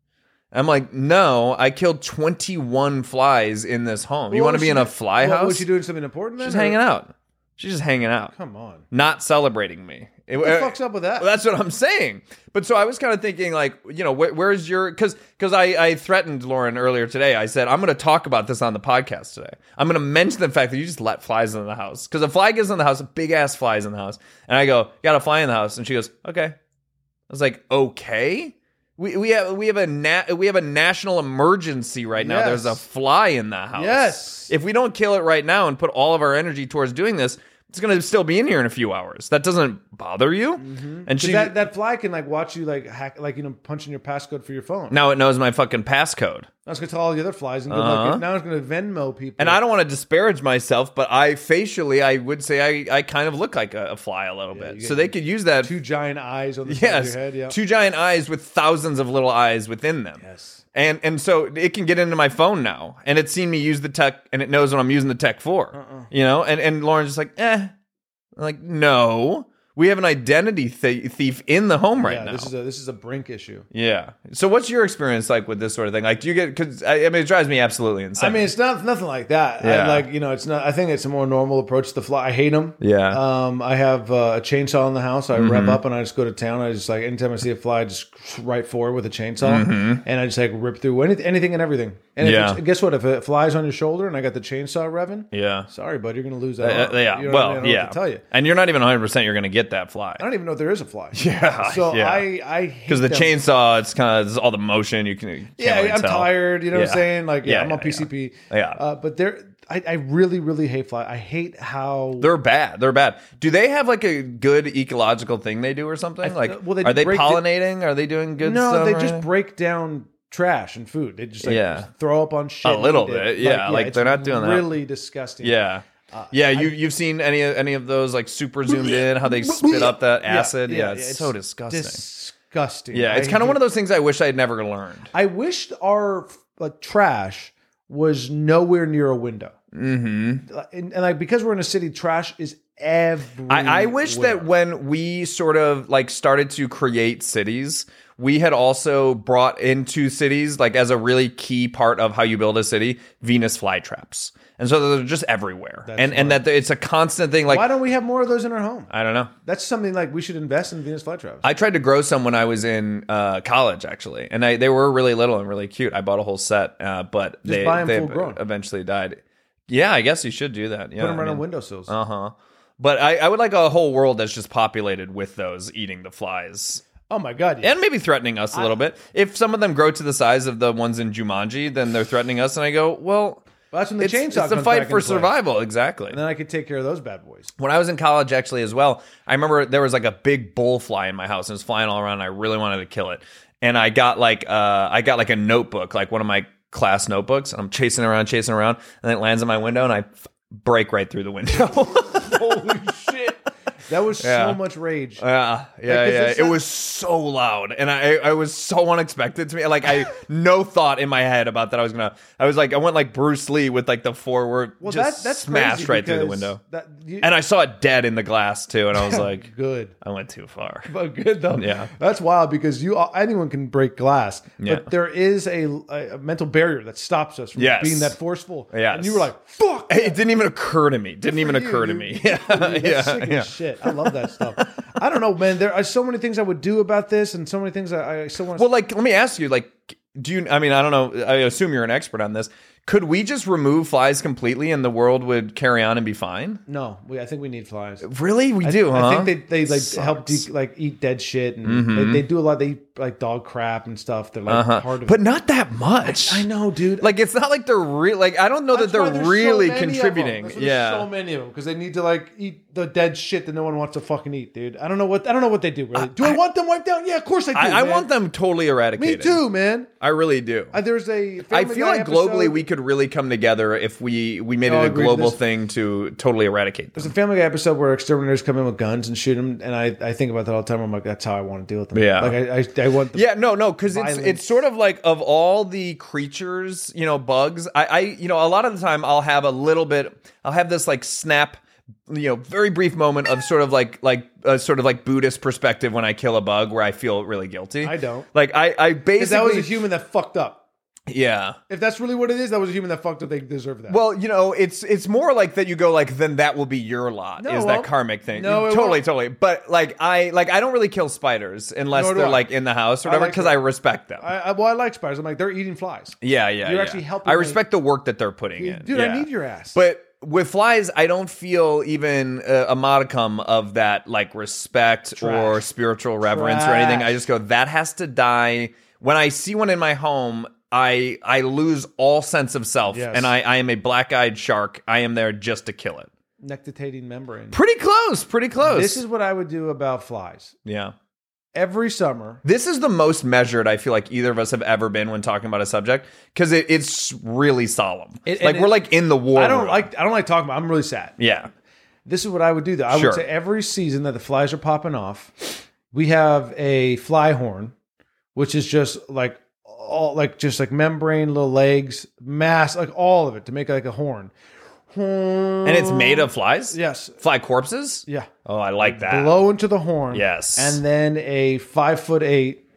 I'm like, no, I killed twenty-one flies in this home. You What want to was be she in a do- fly what, house? Was she doing something important then? She's or- hanging out. She's just hanging out. Come on. Not celebrating me. What the fuck's up with that? Well, that's what I'm saying. But so I was kind of thinking, like, you know, where, where's your... Because because I, I threatened Lauren earlier today. I said, I'm going to talk about this on the podcast today. I'm going to mention the fact that you just let flies in the house. Because a fly gets in the house, a big-ass flies in the house. And I go, got a fly in the house. And she goes, okay. I was like, okay? We we have we have a na- we have a national emergency right now. Yes. There's a fly in the house. Yes. If we don't kill it right now and put all of our energy towards doing this, it's going to still be in here in a few hours. That doesn't bother you? Mm-hmm. And she that that fly can like watch you like hack like you know punching your passcode for your phone. now it knows my fucking passcode. Now it's gonna tell all the other flies and go Uh-huh. like now it's gonna Venmo people. And I don't want to disparage myself, but I facially I would say I, I kind of look like a, a fly a little you bit. get So they could use that. two giant eyes on the side Yes, of your head. Yeah. two giant eyes with thousands of little eyes within them. Yes. And and so it can get into my phone now, and it's seen me use the tech, and it knows what I'm using the tech for. Uh-uh. You know, and and Lauren's just like, eh, I'm like, no, we have an identity th- thief in the home right yeah, now. this is a this is a Brink issue. Yeah. So what's your experience like with this sort of thing? Like, do you get? Because I, I mean, it drives me absolutely insane. I mean, it's not nothing like that. I, Yeah. like you know, it's not. I think it's a more normal approach to the fly. I hate them. Yeah. Um, I have uh, a chainsaw in the house. I Mm-hmm. rev up and I just go to town. I just like anytime I see a fly, I just right forward with a chainsaw, and I just like rip through anything, anything and everything. And if Mm-hmm. Yeah. it's, guess what? If it flies on your shoulder and I got the chainsaw revving, yeah. sorry, bud, you're gonna lose that. Uh, arm. yeah. You know what I well, mean? I don't know yeah. what to tell you. And you're not even one hundred percent you're going to get that fly. I don't even know if there is a fly. Yeah. So yeah. I I Because the them. chainsaw, it's kind of all the motion. You can. You can't Yeah, really I'm tell. tired. You know what Yeah. I'm saying? Like, yeah, Yeah, I'm on yeah, P C P. Yeah. Uh, but there, I, I really, really hate fly. I hate how They're bad. They're bad. Do they have like a good ecological thing they do or something? Like, well, they are they break the- pollinating? Are they doing good no, stuff? they or just anything? break down trash and food. They just like Yeah. throw up on shit. A little and eat it. bit, yeah, like, it's they're not doing that. Really disgusting. Yeah. yeah, you you've seen any any of those like super zoomed in how they spit up that acid? Yeah, it's, so disgusting. Disgusting. yeah, it's I kind of hate- one of those things I wish I'd never learned. I wished our like trash was nowhere near a window. Mm-hmm. And, and like because we're in a city, trash is everywhere. I, I wish that when we sort of like started to create cities, we had also brought into cities, like as a really key part of how you build a city, Venus flytraps. And so they're just everywhere. That's and and smart. that it's a constant thing. Like, Why don't we have more of those in our home? I don't know. That's something like we should invest in Venus flytraps. I tried to grow some when I was in uh, college, actually, and I, they were really little and really cute. I bought a whole set, uh, but they, buy 'em they full grown. eventually died. Yeah, I guess you should do that. Yeah, Put them I right on mean, windowsills. Uh huh. But I, I would like a whole world that's just populated with those eating the flies. oh my god! Yeah. And maybe threatening us a little bit. If some of them grow to the size of the ones in Jumanji, then they're threatening us. And I go, well, Well, that's when the it's, chainsaw it's the comes fight back for into play. survival. Exactly. And then I could take care of those bad boys. When I was in college, actually, as well, I remember there was like a big bull fly in my house, and it was flying all around. And I really wanted to kill it, and I got like uh, I got like a notebook, like one of my class notebooks, and I'm chasing around, chasing around, and it lands in my window, and I f- break right through the window. Holy shit! That was Yeah. so much rage. Yeah, yeah, Like, 'cause yeah. it's It not- was so loud, and I, I was so unexpected to me. Like, I no thought in my head about that. I was gonna. I was like, I went like Bruce Lee with like the forward, well, just that, that's smashed crazy right through the because window, That, you, and I saw it dead in the glass too. And I was like, good. I went too far. But good though. Yeah. That's wild because you anyone can break glass, Yeah. but there is a, a mental barrier that stops us from Yes. being that forceful. Yes. And you were like, "Fuck!" It didn't even occur to me. Didn't even for you, occur to dude. me. Good Yeah, for you. That's yeah, sick as yeah. shit. I love that stuff. I don't know, man. There are so many things I would do about this, and so many things I, I still want. to Well, like, let me ask you, like, do you? I mean, I don't know. I assume you're an expert on this. Could we just remove flies completely, and the world would carry on and be fine? No, we, I think we need flies. Really, we do, I huh? think they they like Sucks. help de- like eat dead shit, and Mhm. they, they do a lot. They eat like dog crap and stuff. They're like Uh-huh. part of. But not that much. I know, dude. Like, it's not like they're real. Like, I don't know That's that why they're there's so really many of them. contributing. That's why Yeah. there's so many of them because they need to like eat the dead shit that no one wants to fucking eat, dude. I don't know what I don't know what they do. Really, do I, want them wiped out? Yeah, of course I do. I, I man. want them totally Me eradicated. too, man. I really do. Uh, there's a. I Family feel Guy like globally episode- we could really come together if we we made Oh, I it a agree to global this. thing to totally eradicate them. There's a Family Guy episode where exterminators come in with guns and shoot them, and I, I think about that all the time. I'm like, that's how I want to deal with them. Yeah. like I I, I want. The, Yeah, no, no, because it's violence. it's sort of like of all the creatures, you know, bugs. I, I, you know, a lot of the time I'll have a little bit. I'll have this like snap you know, very brief moment of sort of like like a sort of like Buddhist perspective when I kill a bug where I feel really guilty. I don't. Like I, I basically Because that was a human that fucked up. Yeah. If that's really what it is, that was a human that fucked up. They deserve that. Well, you know, it's it's more like that. You go like, then that will be your lot. No, is it that won't. karmic thing? No, it totally, won't. totally. But like I like I don't really kill spiders unless Nor do they're I. like in the house or I whatever like because them. I respect them. I, I, well, I like spiders. I'm like, they're eating flies. yeah, yeah. You're yeah. actually helping I me- respect the work that they're putting in. Dude, yeah. I need your ass. But with flies, I don't feel even a, a modicum of that like respect Trash. or spiritual reverence or anything. Trash. I just go, that has to die. When I see one in my home, I I lose all sense of self, Yes. and I, I am a black-eyed shark. I am there just to kill it. Nectitating membrane. Pretty close, pretty close. This is what I would do about flies. yeah. Every summer, This is the most measured I feel like either of us have ever been when talking about a subject because it, it's really solemn. It- like and we're it- like in the war. I don't room. like I don't like talking about. I'm really sad. Yeah. This is what I would do though. I Sure. would say every season that the flies are popping off, we have a fly horn, which is just like all like just like membrane, little legs, mass, like all of it to make like a horn. And it's made of flies. Yes. Fly corpses. Yeah. Oh, I like that. Blow into the horn. Yes. And then a five foot eight,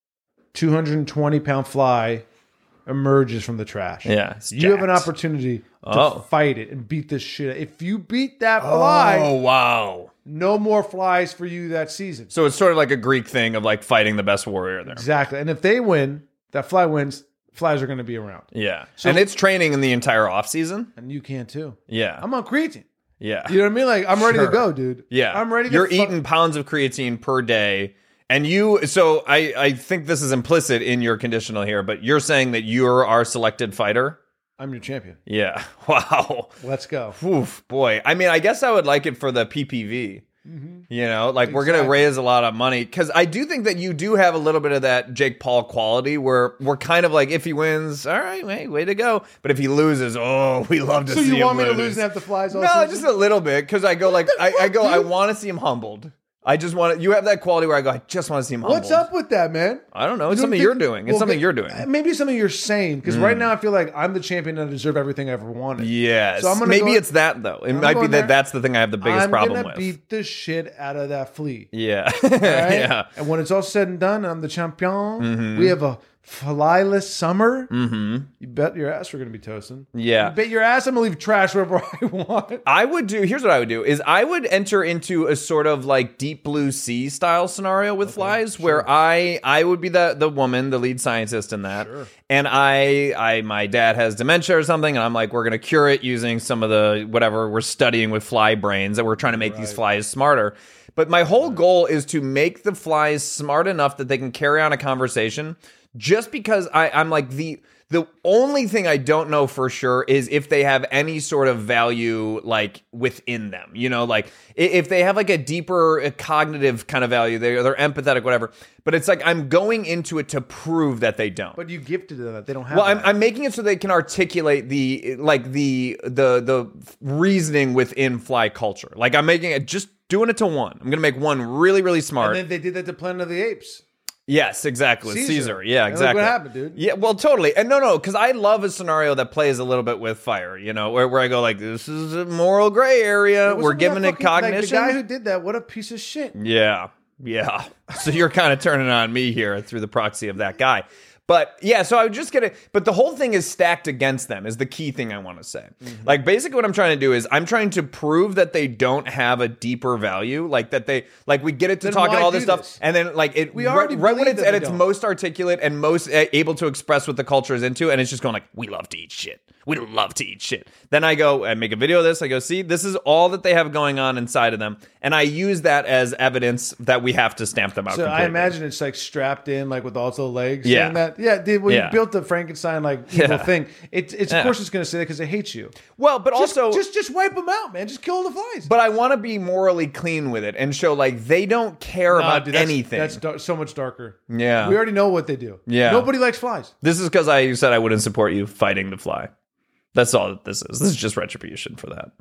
two hundred twenty pound fly emerges from the trash. Yeah, it's You have an jacked. opportunity to Oh. fight it and beat this shit. If you beat that fly, Oh wow. no more flies for you that season. So it's sort of like a Greek thing of like fighting the best warrior there. Exactly. And if they win, that fly wins, flies are going to be around. Yeah. So- and it's training in the entire off season. And you can too. Yeah. I'm on creatine. yeah. You know what I mean? Like, I'm ready Sure. to go, dude. Yeah. I'm ready to You're fu- eating pounds of creatine per day. And you, so I, I think this is implicit in your conditional here, but you're saying that you're our selected fighter? I'm your champion. Yeah. Wow. Let's go. Oof, boy. I mean, I guess I would like it for the P P V. You know, like we're going to Exactly. raise a lot of money because I do think that you do have a little bit of that Jake Paul quality where we're kind of like, if he wins, all right, hey, way to go. But if he loses, oh, we love to So see you him want me to lose. lose and have the flies all No, season? just a little bit because I go like, I, I go, I dude? want to see him humbled. I just want to, you have that quality where I go, I just want to see him humbled. What's up with that, man? I don't know. You It's don't something think- you're doing. It's well, something ma- you're doing. Maybe it's something you're saying because right now I feel like I'm the champion and I deserve everything I ever wanted. Yes. So I'm gonna Maybe go- it's that though. It I'm might be going that there. that's the thing I have the biggest I'm problem gonna with. beat the shit out of that flea. Yeah. All right? yeah. And when it's all said and done, I'm the champion. Mm-hmm. We have a flyless summer. Mm-hmm. You bet your ass we're gonna be toasting. Yeah. You bet your ass I'm gonna leave trash wherever I want. I would do, here's what I would do, is I would enter into a sort of like deep blue sea style scenario with flies where I I would be the the woman, the lead scientist in that. Sure. And I I my dad has dementia or something, and I'm like, we're gonna cure it using some of the whatever we're studying with fly brains that we're trying to make these flies smarter. But my whole goal is to make the flies smart enough that they can carry on a conversation. Just because I, I'm like the the only thing I don't know for sure is if they have any sort of value like within them. You know, like i- if they have like a deeper uh, cognitive kind of value, they're they're empathetic, whatever. But it's like I'm going into it to prove that they don't. But you gifted them that they don't have. Well, I'm, that. I'm making it so they can articulate the like the the the reasoning within fly culture. Like I'm making it just doing it to one. I'm gonna make one really really smart. And then they did that to Planet of the Apes. Yes, exactly. Caesar. Caesar. Yeah, And look exactly. what happened, dude. Yeah, well, totally. And no, no, because I love a scenario that plays a little bit with fire, you know, where, where I go like, this is a moral gray area. What's We're up with giving that it fucking- like, cognition. the guy who did that, what a piece of shit. Yeah, yeah. So you're kind of turning on me here through the proxy of that guy. But yeah, so I would just get it. But the whole thing is stacked against them is the key thing I want to say. Mm-hmm. Like basically what I'm trying to do is I'm trying to prove that they don't have a deeper value. Like that they, like we get it to Then talking why all this do stuff. this? And then like it, We right, already right when believe it's that at they its don't. most articulate and most uh, able to express what the culture is into. And it's just going like, we love to eat shit. We love to eat shit. Then I go, I make a video of this. I go, see, this is all that they have going on inside of them. And I use that as evidence that we have to stamp them out So completely. I imagine it's like strapped in, like with all its little legs. Yeah. saying that. Yeah, dude, when Yeah. you built the Frankenstein like evil Yeah. thing, it's it's Yeah. of course it's going to say that because it hates you. Well, but Just, also... just just wipe them out, man. Just kill the flies. But I want to be morally clean with it and show like they don't care Nah, about dude, that's, anything. That's dar- so much darker. Yeah. we already know what they do. Yeah. nobody likes flies. This is because I said I wouldn't support you fighting the fly. That's all that this is. This is just retribution for that.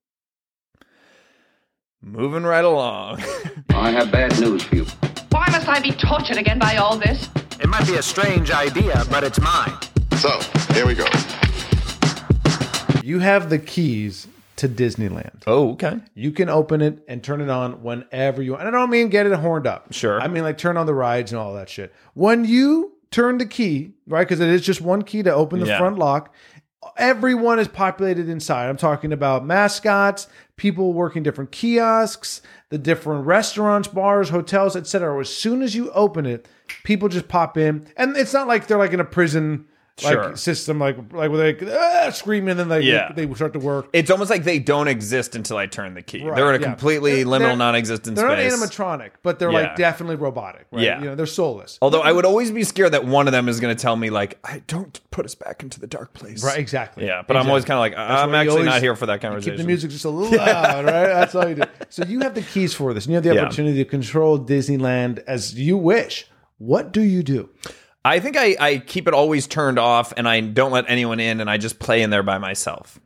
Moving right along. I have bad news for you. Why must I be tortured again by all this? It might be a strange idea, but it's mine. So, here we go. You have the keys to Disneyland. Oh, okay. You can open it and turn it on whenever you want. And I don't mean get it horned up. Sure. I mean like turn on the rides and all that shit. When you turn the key, right, because it is just one key to open the Yeah. front lock, everyone is populated inside. I'm talking about mascots, people working different kiosks, the different restaurants, bars, hotels, et cetera. As soon as you open it, people just pop in. And it's not like they're like in a prison like Sure. system, like like where they ah, scream and then they, Yeah. they start to work. It's almost like they don't exist until I turn the key. Right, They're in a yeah. completely They're- liminal, they're- non-existent They're space. not animatronic, but they're Yeah. like definitely robotic. Right? Yeah. You know, they're soulless. Although I would always be scared that one of them is going to tell me, like, I don't put us back into the dark place. Right, exactly. Yeah, but I'm always kind of like, That's I'm why you actually not always here for that Keep conversation. the music just a little loud, right? That's all you do. So you have the keys for this, and you have the Yeah. opportunity to control Disneyland as you wish. What do you do? I think I, I keep it always turned off, and I don't let anyone in, and I just play in there by myself.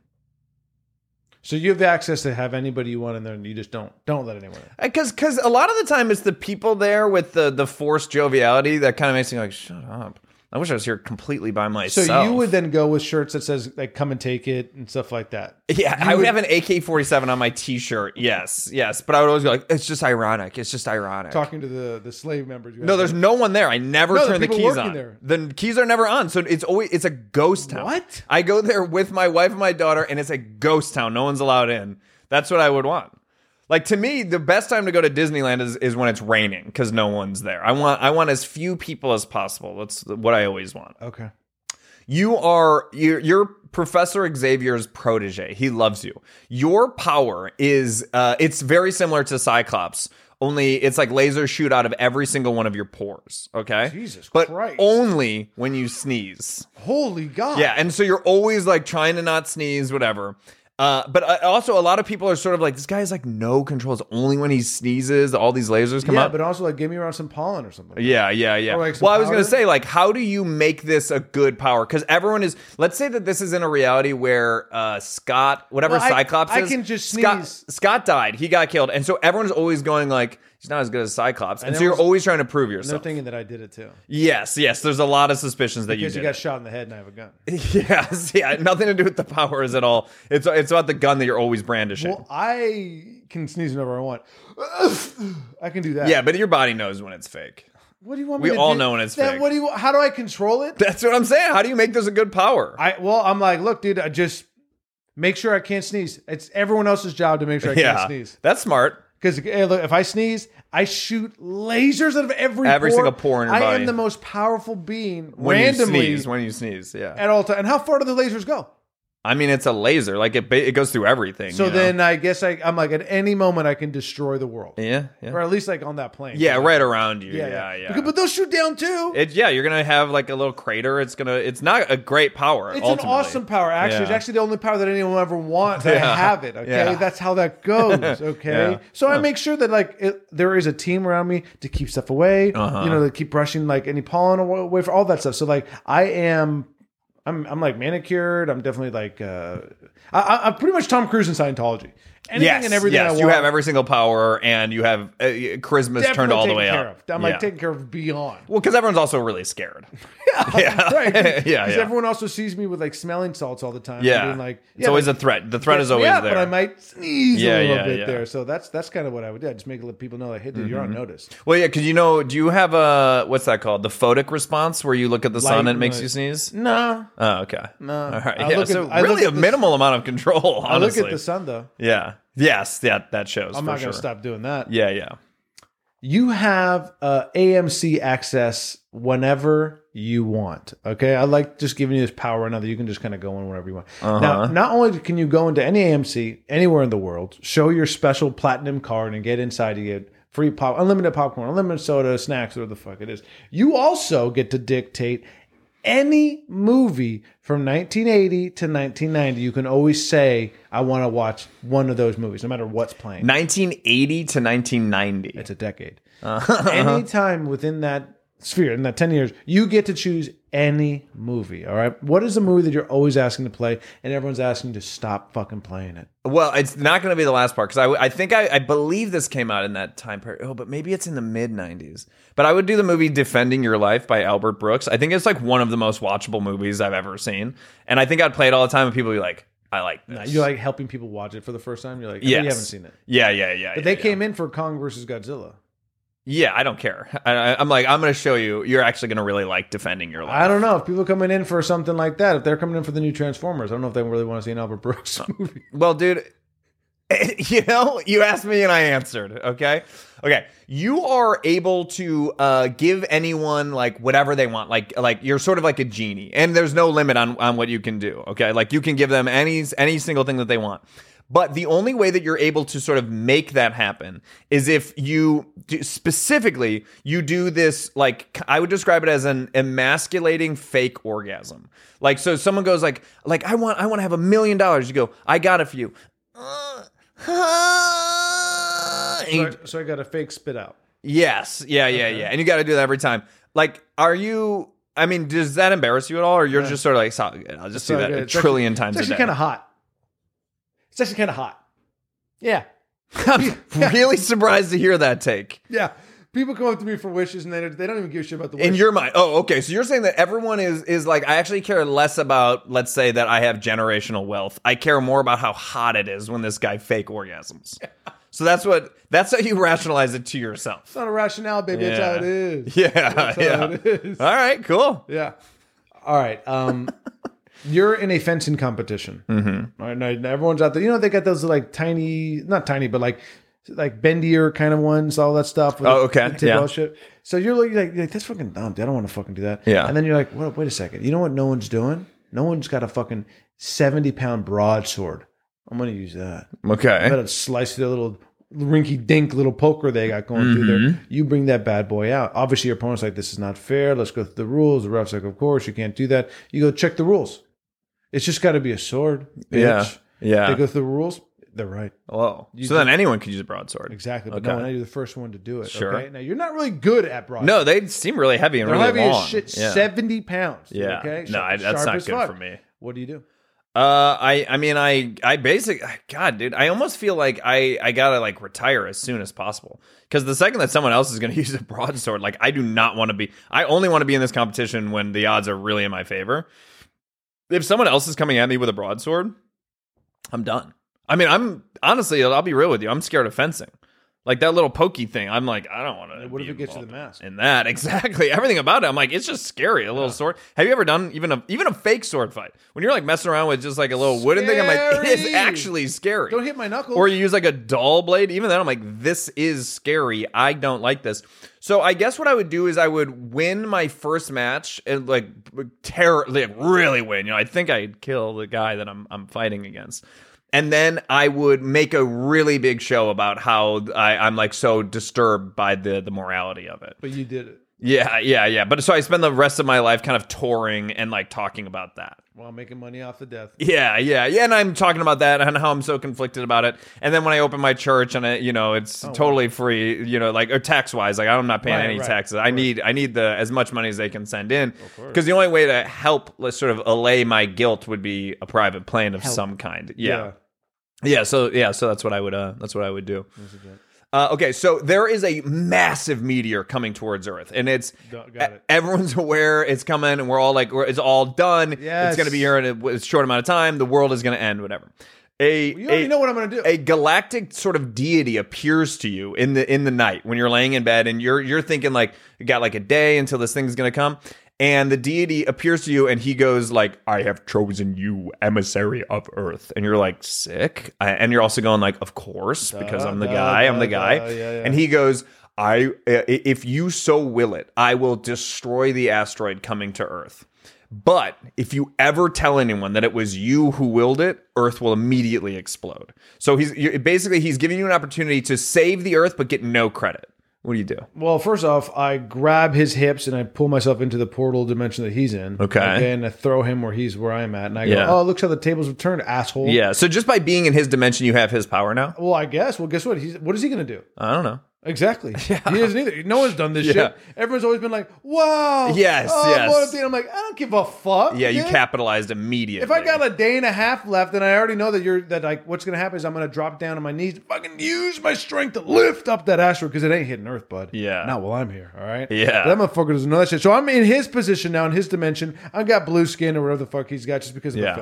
So you have the access to have anybody you want in there, and you just don't don't let anyone in. Because because a lot of the time it's the people there with the, the forced joviality that kind of makes me like, shut up. I wish I was here completely by myself. So you would then go with shirts that says like "Come and take it" and stuff like that. Yeah, You I would have an A K forty-seven on my T-shirt. Yes, yes. But I would always be like, it's just ironic. It's just ironic. Talking to the the slave members. You No, have there's there. no one there. I never No, turn the there's keys people working on. there. The keys are never on. So it's always it's a ghost town. What? I go there with my wife and my daughter, and it's a ghost town. No one's allowed in. That's what I would want. Like, to me, the best time to go to Disneyland is, is when it's raining because no one's there. I want I want as few people as possible. That's what I always want. Okay. You are you're, you're Professor Xavier's protege. He loves you. Your power is uh, it's very similar to Cyclops. Only it's like lasers shoot out of every single one of your pores. Okay, Jesus but Christ. only when you sneeze. Holy God. Yeah, and so you're always like trying to not sneeze, whatever. Uh, but uh, also, a lot of people are sort of like, this guy has like no control. It's only when he sneezes, all these lasers come Yeah, up. but also like give me around some pollen or something. Yeah, yeah, yeah. Or like some well, I was going to powder? say, like, how do you make this a good power? Because everyone is, let's say that this is in a reality where uh, Scott, whatever Well, I- Cyclops I is. can just Scott, sneeze. Scott died. He got killed. And so everyone's always going like, he's not as good as Cyclops. And, And so you're everyone's- always trying to prove And they're yourself. thinking that I did it too. Yes, yes. There's a lot of suspicions that Because you you did. got shot in the head and I have a gun. Yes, yeah. Nothing to do with the powers at all. It's it's about the gun that you're always brandishing. Well, I can sneeze whenever I want. I can do that. Yeah, but your body knows when it's fake. What do you want me we to all do? know when it's Then fake. What do you? How do I control it? That's what I'm saying. How do you make this a good power? I well, I'm like, look, dude, I just make sure I can't sneeze. It's everyone else's job to make sure I yeah, can't sneeze. that's smart. Because if I sneeze, I shoot lasers out of every Every pore. single pore in your I body. am the most powerful being When randomly you sneeze, when you sneeze, yeah. at all times. And how far do the lasers go? I mean, it's a laser. Like it, ba- it goes through everything. So you know? then I guess I, I'm like, at any moment I can destroy the world, yeah, yeah, or at least like on that plane. yeah, right around you. Yeah, yeah. yeah. Because- but they'll shoot down too. It, yeah, you're gonna have like a little crater. It's gonna. It's not a great power. It's ultimately. an awesome power. Actually, Yeah. it's actually the only power that anyone will ever want. That Yeah. I have it. Okay, Yeah. that's how that goes. Okay, Yeah. so I make sure that like it, there is a team around me to keep stuff away. Uh-huh. You know, to keep brushing like any pollen away for all that stuff. So like I am, I'm I'm like manicured. I'm definitely like uh, I, I- I'm pretty much Tom Cruise in Scientology. Anything Yes, and everything yes. I want. You have every single power, and you have uh, charisma's definitely turned all the taken way care up. Of. I'm yeah. like taken care of beyond. Well, because everyone's also really scared. Yeah. Right. Yeah, Because yeah. everyone also sees me with like smelling salts all the time. Yeah, Being like, it's yeah, always like, a threat. The threat is always yeah, there. but I might sneeze Yeah, a little yeah, bit yeah. there. So that's that's kind of what I would do. I just make let people know, like, hey, dude, you're on notice. Well, yeah, because you know, do you have a what's that called? The photic response, where you look at the sun Light and it makes noise. you sneeze. No, Oh, okay. No. All right. I Yeah. look at- So I look really, at a the- minimal amount of control. I look Honestly. at the sun though. Yeah. Yes. Yeah. That shows. I'm for not going sure. to stop doing that. Yeah. Yeah. You have uh, A M C access whenever you want. Okay, I like just giving you this power now that you can just kind of go in whenever you want. Uh-huh. Now, not only can you go into any A M C anywhere in the world, show your special platinum card and get inside, you get free pop, unlimited popcorn, unlimited soda, snacks, whatever the fuck it is. You also get to dictate any movie from nineteen eighty to nineteen ninety. You can always say, I want to watch one of those movies, no matter what's playing. nineteen eighty to nineteen ninety. It's a decade. Uh-huh. Anytime within that sphere, in that ten years, you get to choose any movie. All right. What is the movie that you're always asking to play and everyone's asking you to stop fucking playing it? Well, it's not going to be the last part because I, I think I, I believe this came out in that time period. Oh, but maybe it's in the mid nineties. But I would do the movie Defending Your Life by Albert Brooks. I think it's like one of the most watchable movies I've ever seen. And I think I'd play it all the time and people would be like, I like Nah, this. you're like helping people watch it for the first time. You're like, yes. you haven't seen it. Yeah, yeah, yeah. But yeah, they yeah. came in for Kong versus Godzilla. Yeah, I don't care. I, I, I'm like, I'm going to show you. You're actually going to really like defending your life. I don't know if people coming in for something like that. If they're coming in for the new Transformers, I don't know if they really want to see an Albert Brooks movie. Well, dude, you know, you asked me and I answered. Okay, okay. You are able to uh, give anyone like whatever they want. Like, like you're sort of like a genie, and there's no limit on on what you can do. Okay, like you can give them any any single thing that they want. But the only way that you're able to sort of make that happen is if you do, specifically, you do this, like, I would describe it as an emasculating fake orgasm. Like, so someone goes like, like, I want, I want to have a million dollars. You go, I got it for you. Uh, uh, So I, so I got a fake spit out. yes. Yeah, yeah, yeah. And you got to do that every time. Like, are you, I mean, does that embarrass you at all? Or you're Yeah. just sort of like, "So- I'll just do So that good. a It's trillion actually, times It's a actually day. kind of hot. It's actually kind of hot. Yeah. I'm really surprised to hear that take. Yeah. People come up to me for wishes and they, they don't even give a shit about the wish. In your mind. Oh, okay. So you're saying that everyone is is like, I actually care less about, let's say that I have generational wealth. I care more about how hot it is when this guy fake orgasms. So that's what that's how you rationalize it to yourself. It's not a rationale, baby. That's how it is. Yeah. That's yeah. how it is. All right, cool. Yeah. All right. Um, you're in a fencing competition. Mm-hmm. All right. Now, now everyone's out there. You know, they got those like tiny, not tiny, but like like bendier kind of ones, all that stuff. with Oh, okay. the tip Yeah. all shit. So you're like, you're like, you're like, that's fucking dumb, dude. I don't want to fucking do that. Yeah. And then you're like, wait, wait a second. You know what no one's doing? No one's got a fucking seventy pound broadsword. I'm going to use that. I Okay. better slice the little rinky dink little poker they got going through Mm-hmm. there. You bring that bad boy out. Obviously, your opponent's like, this is not fair. Let's go through the rules. The ref's like, of course, you can't do that. You go check the rules. It's just got to be a sword. Bitch. Yeah. Yeah. They go through the rules. They're right. Whoa. You So then anyone could use a broadsword. Exactly. But Okay. no, now you're the first one to do it. Sure. Okay? Now, you're not really good at broadsword. No, they seem really heavy and They're really heavy long. as shit. Yeah. seventy pounds. dude, Yeah. Okay. No, I- that's Sharp not as good fuck. for me. What do you do? Uh, I, I mean, I, I basic, God, dude, I almost feel like I, I gotta like retire as soon as possible. Because the second that someone else is gonna use a broadsword, like I do not want to be. I only want to be in this competition when the odds are really in my favor. If someone else is coming at me with a broadsword, I'm done. I mean, I'm honestly, I'll be real with you. I'm scared of fencing. Like that little pokey thing. I'm like, I don't want to. What if it gets you the mask? In that, exactly. Everything about it. I'm like, it's just scary. A little sword. Have you ever done even a even a fake sword fight? When you're like messing around with just like a little wooden thing, I'm like, it is Scary. actually scary. Don't hit my knuckles. Or you use like a dull blade. Even then, I'm like, this is scary. I don't like this. So I guess what I would do is I would win my first match and like terror, like really win. You know, I think I'd kill the guy that I'm I'm fighting against. And then I would make a really big show about how I, I'm like so disturbed by the the morality of it. But you did it. Yeah, yeah, yeah. But so I spend the rest of my life kind of touring and like talking about that. While making money off the death. Yeah, yeah, yeah. And I'm talking about that and how I'm so conflicted about it. And then when I open my church and it, you know, it's Oh, totally free, you know, like or tax wise, like I'm not paying Right, any right, taxes. of I course. need I need the as much money as they can send in because the only way to help, let's sort of allay my guilt would be a private plane of some kind. Yeah. Yeah, so yeah, so that's what I would uh that's what I would do. Uh, okay, so there is a massive meteor coming towards Earth, and it's Got it. everyone's aware it's coming, and we're all like, we're, it's all done. Yes. It's going to be here in a, a short amount of time. The world is going to end, whatever. A, You already a- know what I'm going to do. a galactic sort of deity appears to you in the in the night when you're laying in bed, and you're you're thinking like you got like a day until this thing's going to come. And the deity appears to you and he goes like, I have chosen you, emissary of Earth. And you're like, sick? I, and you're also going like, of course, because I'm the duh, guy, I'm duh, the guy. duh, yeah, yeah. And he goes, I, if you so will it, I will destroy the asteroid coming to Earth. But if you ever tell anyone that it was you who willed it, Earth will immediately explode. So he's you're, basically, he's giving you an opportunity to save the Earth, but get no credit. What do you do? Well, first off, I grab his hips and I pull myself into the portal dimension that he's in. Okay. And I throw him where he's where I'm at. And I go, Yeah. oh, looks how the tables have turned, asshole. Yeah. So just by being in his dimension, you have his power now? Well, I guess. Well, guess what? He's what is he going to do? I don't know. Exactly. He isn't either. No one's done this Yeah. shit. Everyone's always been like, wow. Yes, oh, yes. what a thing. I'm like, I don't give a fuck. Yeah, you dude. capitalized immediately. If I got a day and a half left, then I already know that you're that like what's gonna happen is I'm gonna drop down on my knees, fucking use my strength to lift up that asteroid because it ain't hitting Earth, bud. Yeah. Not while I'm here. All right. Yeah. That motherfucker doesn't know that shit. So I'm in his position now, in his dimension. I got blue skin or whatever the fuck he's got just because of Yeah. the filter.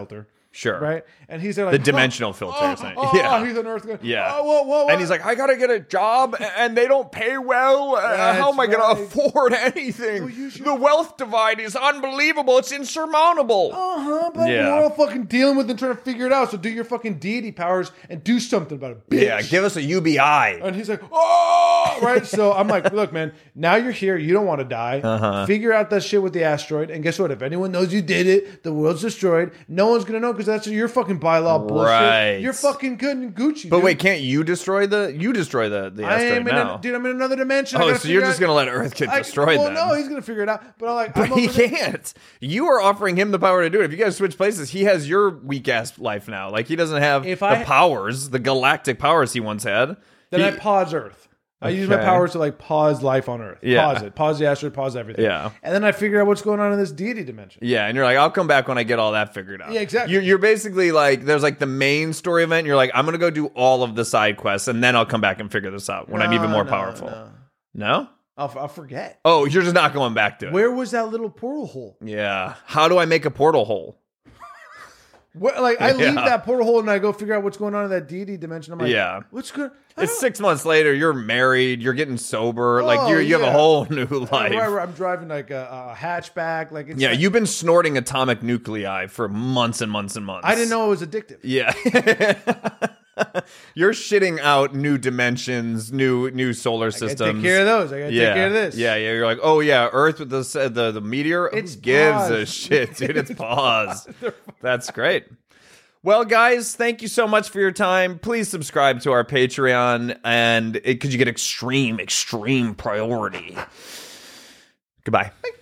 Sure. Right? And he's like, The dimensional oh, filter, oh, you're saying. oh, Yeah. oh, he's an Earth guy. Yeah. Oh, whoa, whoa, whoa. And he's like, I gotta get a job, and they don't pay well. Uh, how am I gonna right. afford anything? Well, you should- The wealth divide is unbelievable. It's insurmountable. uh-huh, but Yeah. we're all fucking dealing with and trying to figure it out. So do your fucking deity powers and do something about it, bitch. Yeah, give us a U B I. And he's like, oh, right? So I'm like, look, man, now you're here. You don't want to die. Uh-huh. Figure out that shit with the asteroid. And guess what? If anyone knows you did it, the world's destroyed. No one's going to know because that's your fucking bylaw bullshit. Right. You're fucking good and Gucci, But dude. wait, can't you destroy the? You destroy the the I asteroid am in now. a, dude, I'm in another dimension. I Oh, gotta so you're figure just out- gonna let Earth get I- destroyed well, then? no, he's going to figure it out. But I'm like, But I'm he over there- can't. You are offering him the power to do it. If you guys switch places, he has your weak ass life now. Like he doesn't have If the I- powers, the galactic powers he once had. Then He- I pause Earth. I use my Okay. powers to like pause life on Earth. Yeah. Pause it. Pause the asteroid. Pause everything. Yeah. And then I figure out what's going on in this deity dimension. Yeah, and you're like, I'll come back when I get all that figured out. Yeah, exactly. You're, you're basically like, there's like the main story event. And you're like, I'm gonna go do all of the side quests, and then I'll come back and figure this out when I'm No, even more no, powerful. no. No? I'll, I'll forget. Oh, you're just not going back to it. Where was that little portal hole? Yeah. How do I make a portal hole? What, like I leave Yeah. that portal hole and I go figure out what's going on in that deity dimension. I'm like, Yeah. what's good? I It's don't- six months later. You're married. You're getting sober. like Oh, you, you have a yeah. whole new life. Right, right, I'm driving like a, a hatchback. Like it's Yeah, like- you've been snorting atomic nuclei for months and months and months. I didn't know it was addictive. Yeah. You're shitting out new dimensions, new new solar I gotta systems. take care of those. I gotta yeah. take care of this. Yeah, yeah. You're like, oh yeah, Earth with the the, the meteor. It's Who gives a pause. shit, dude? It's pause. That's great. Well, guys, thank you so much for your time. Please subscribe to our Patreon, and because you get extreme, extreme priority. Goodbye.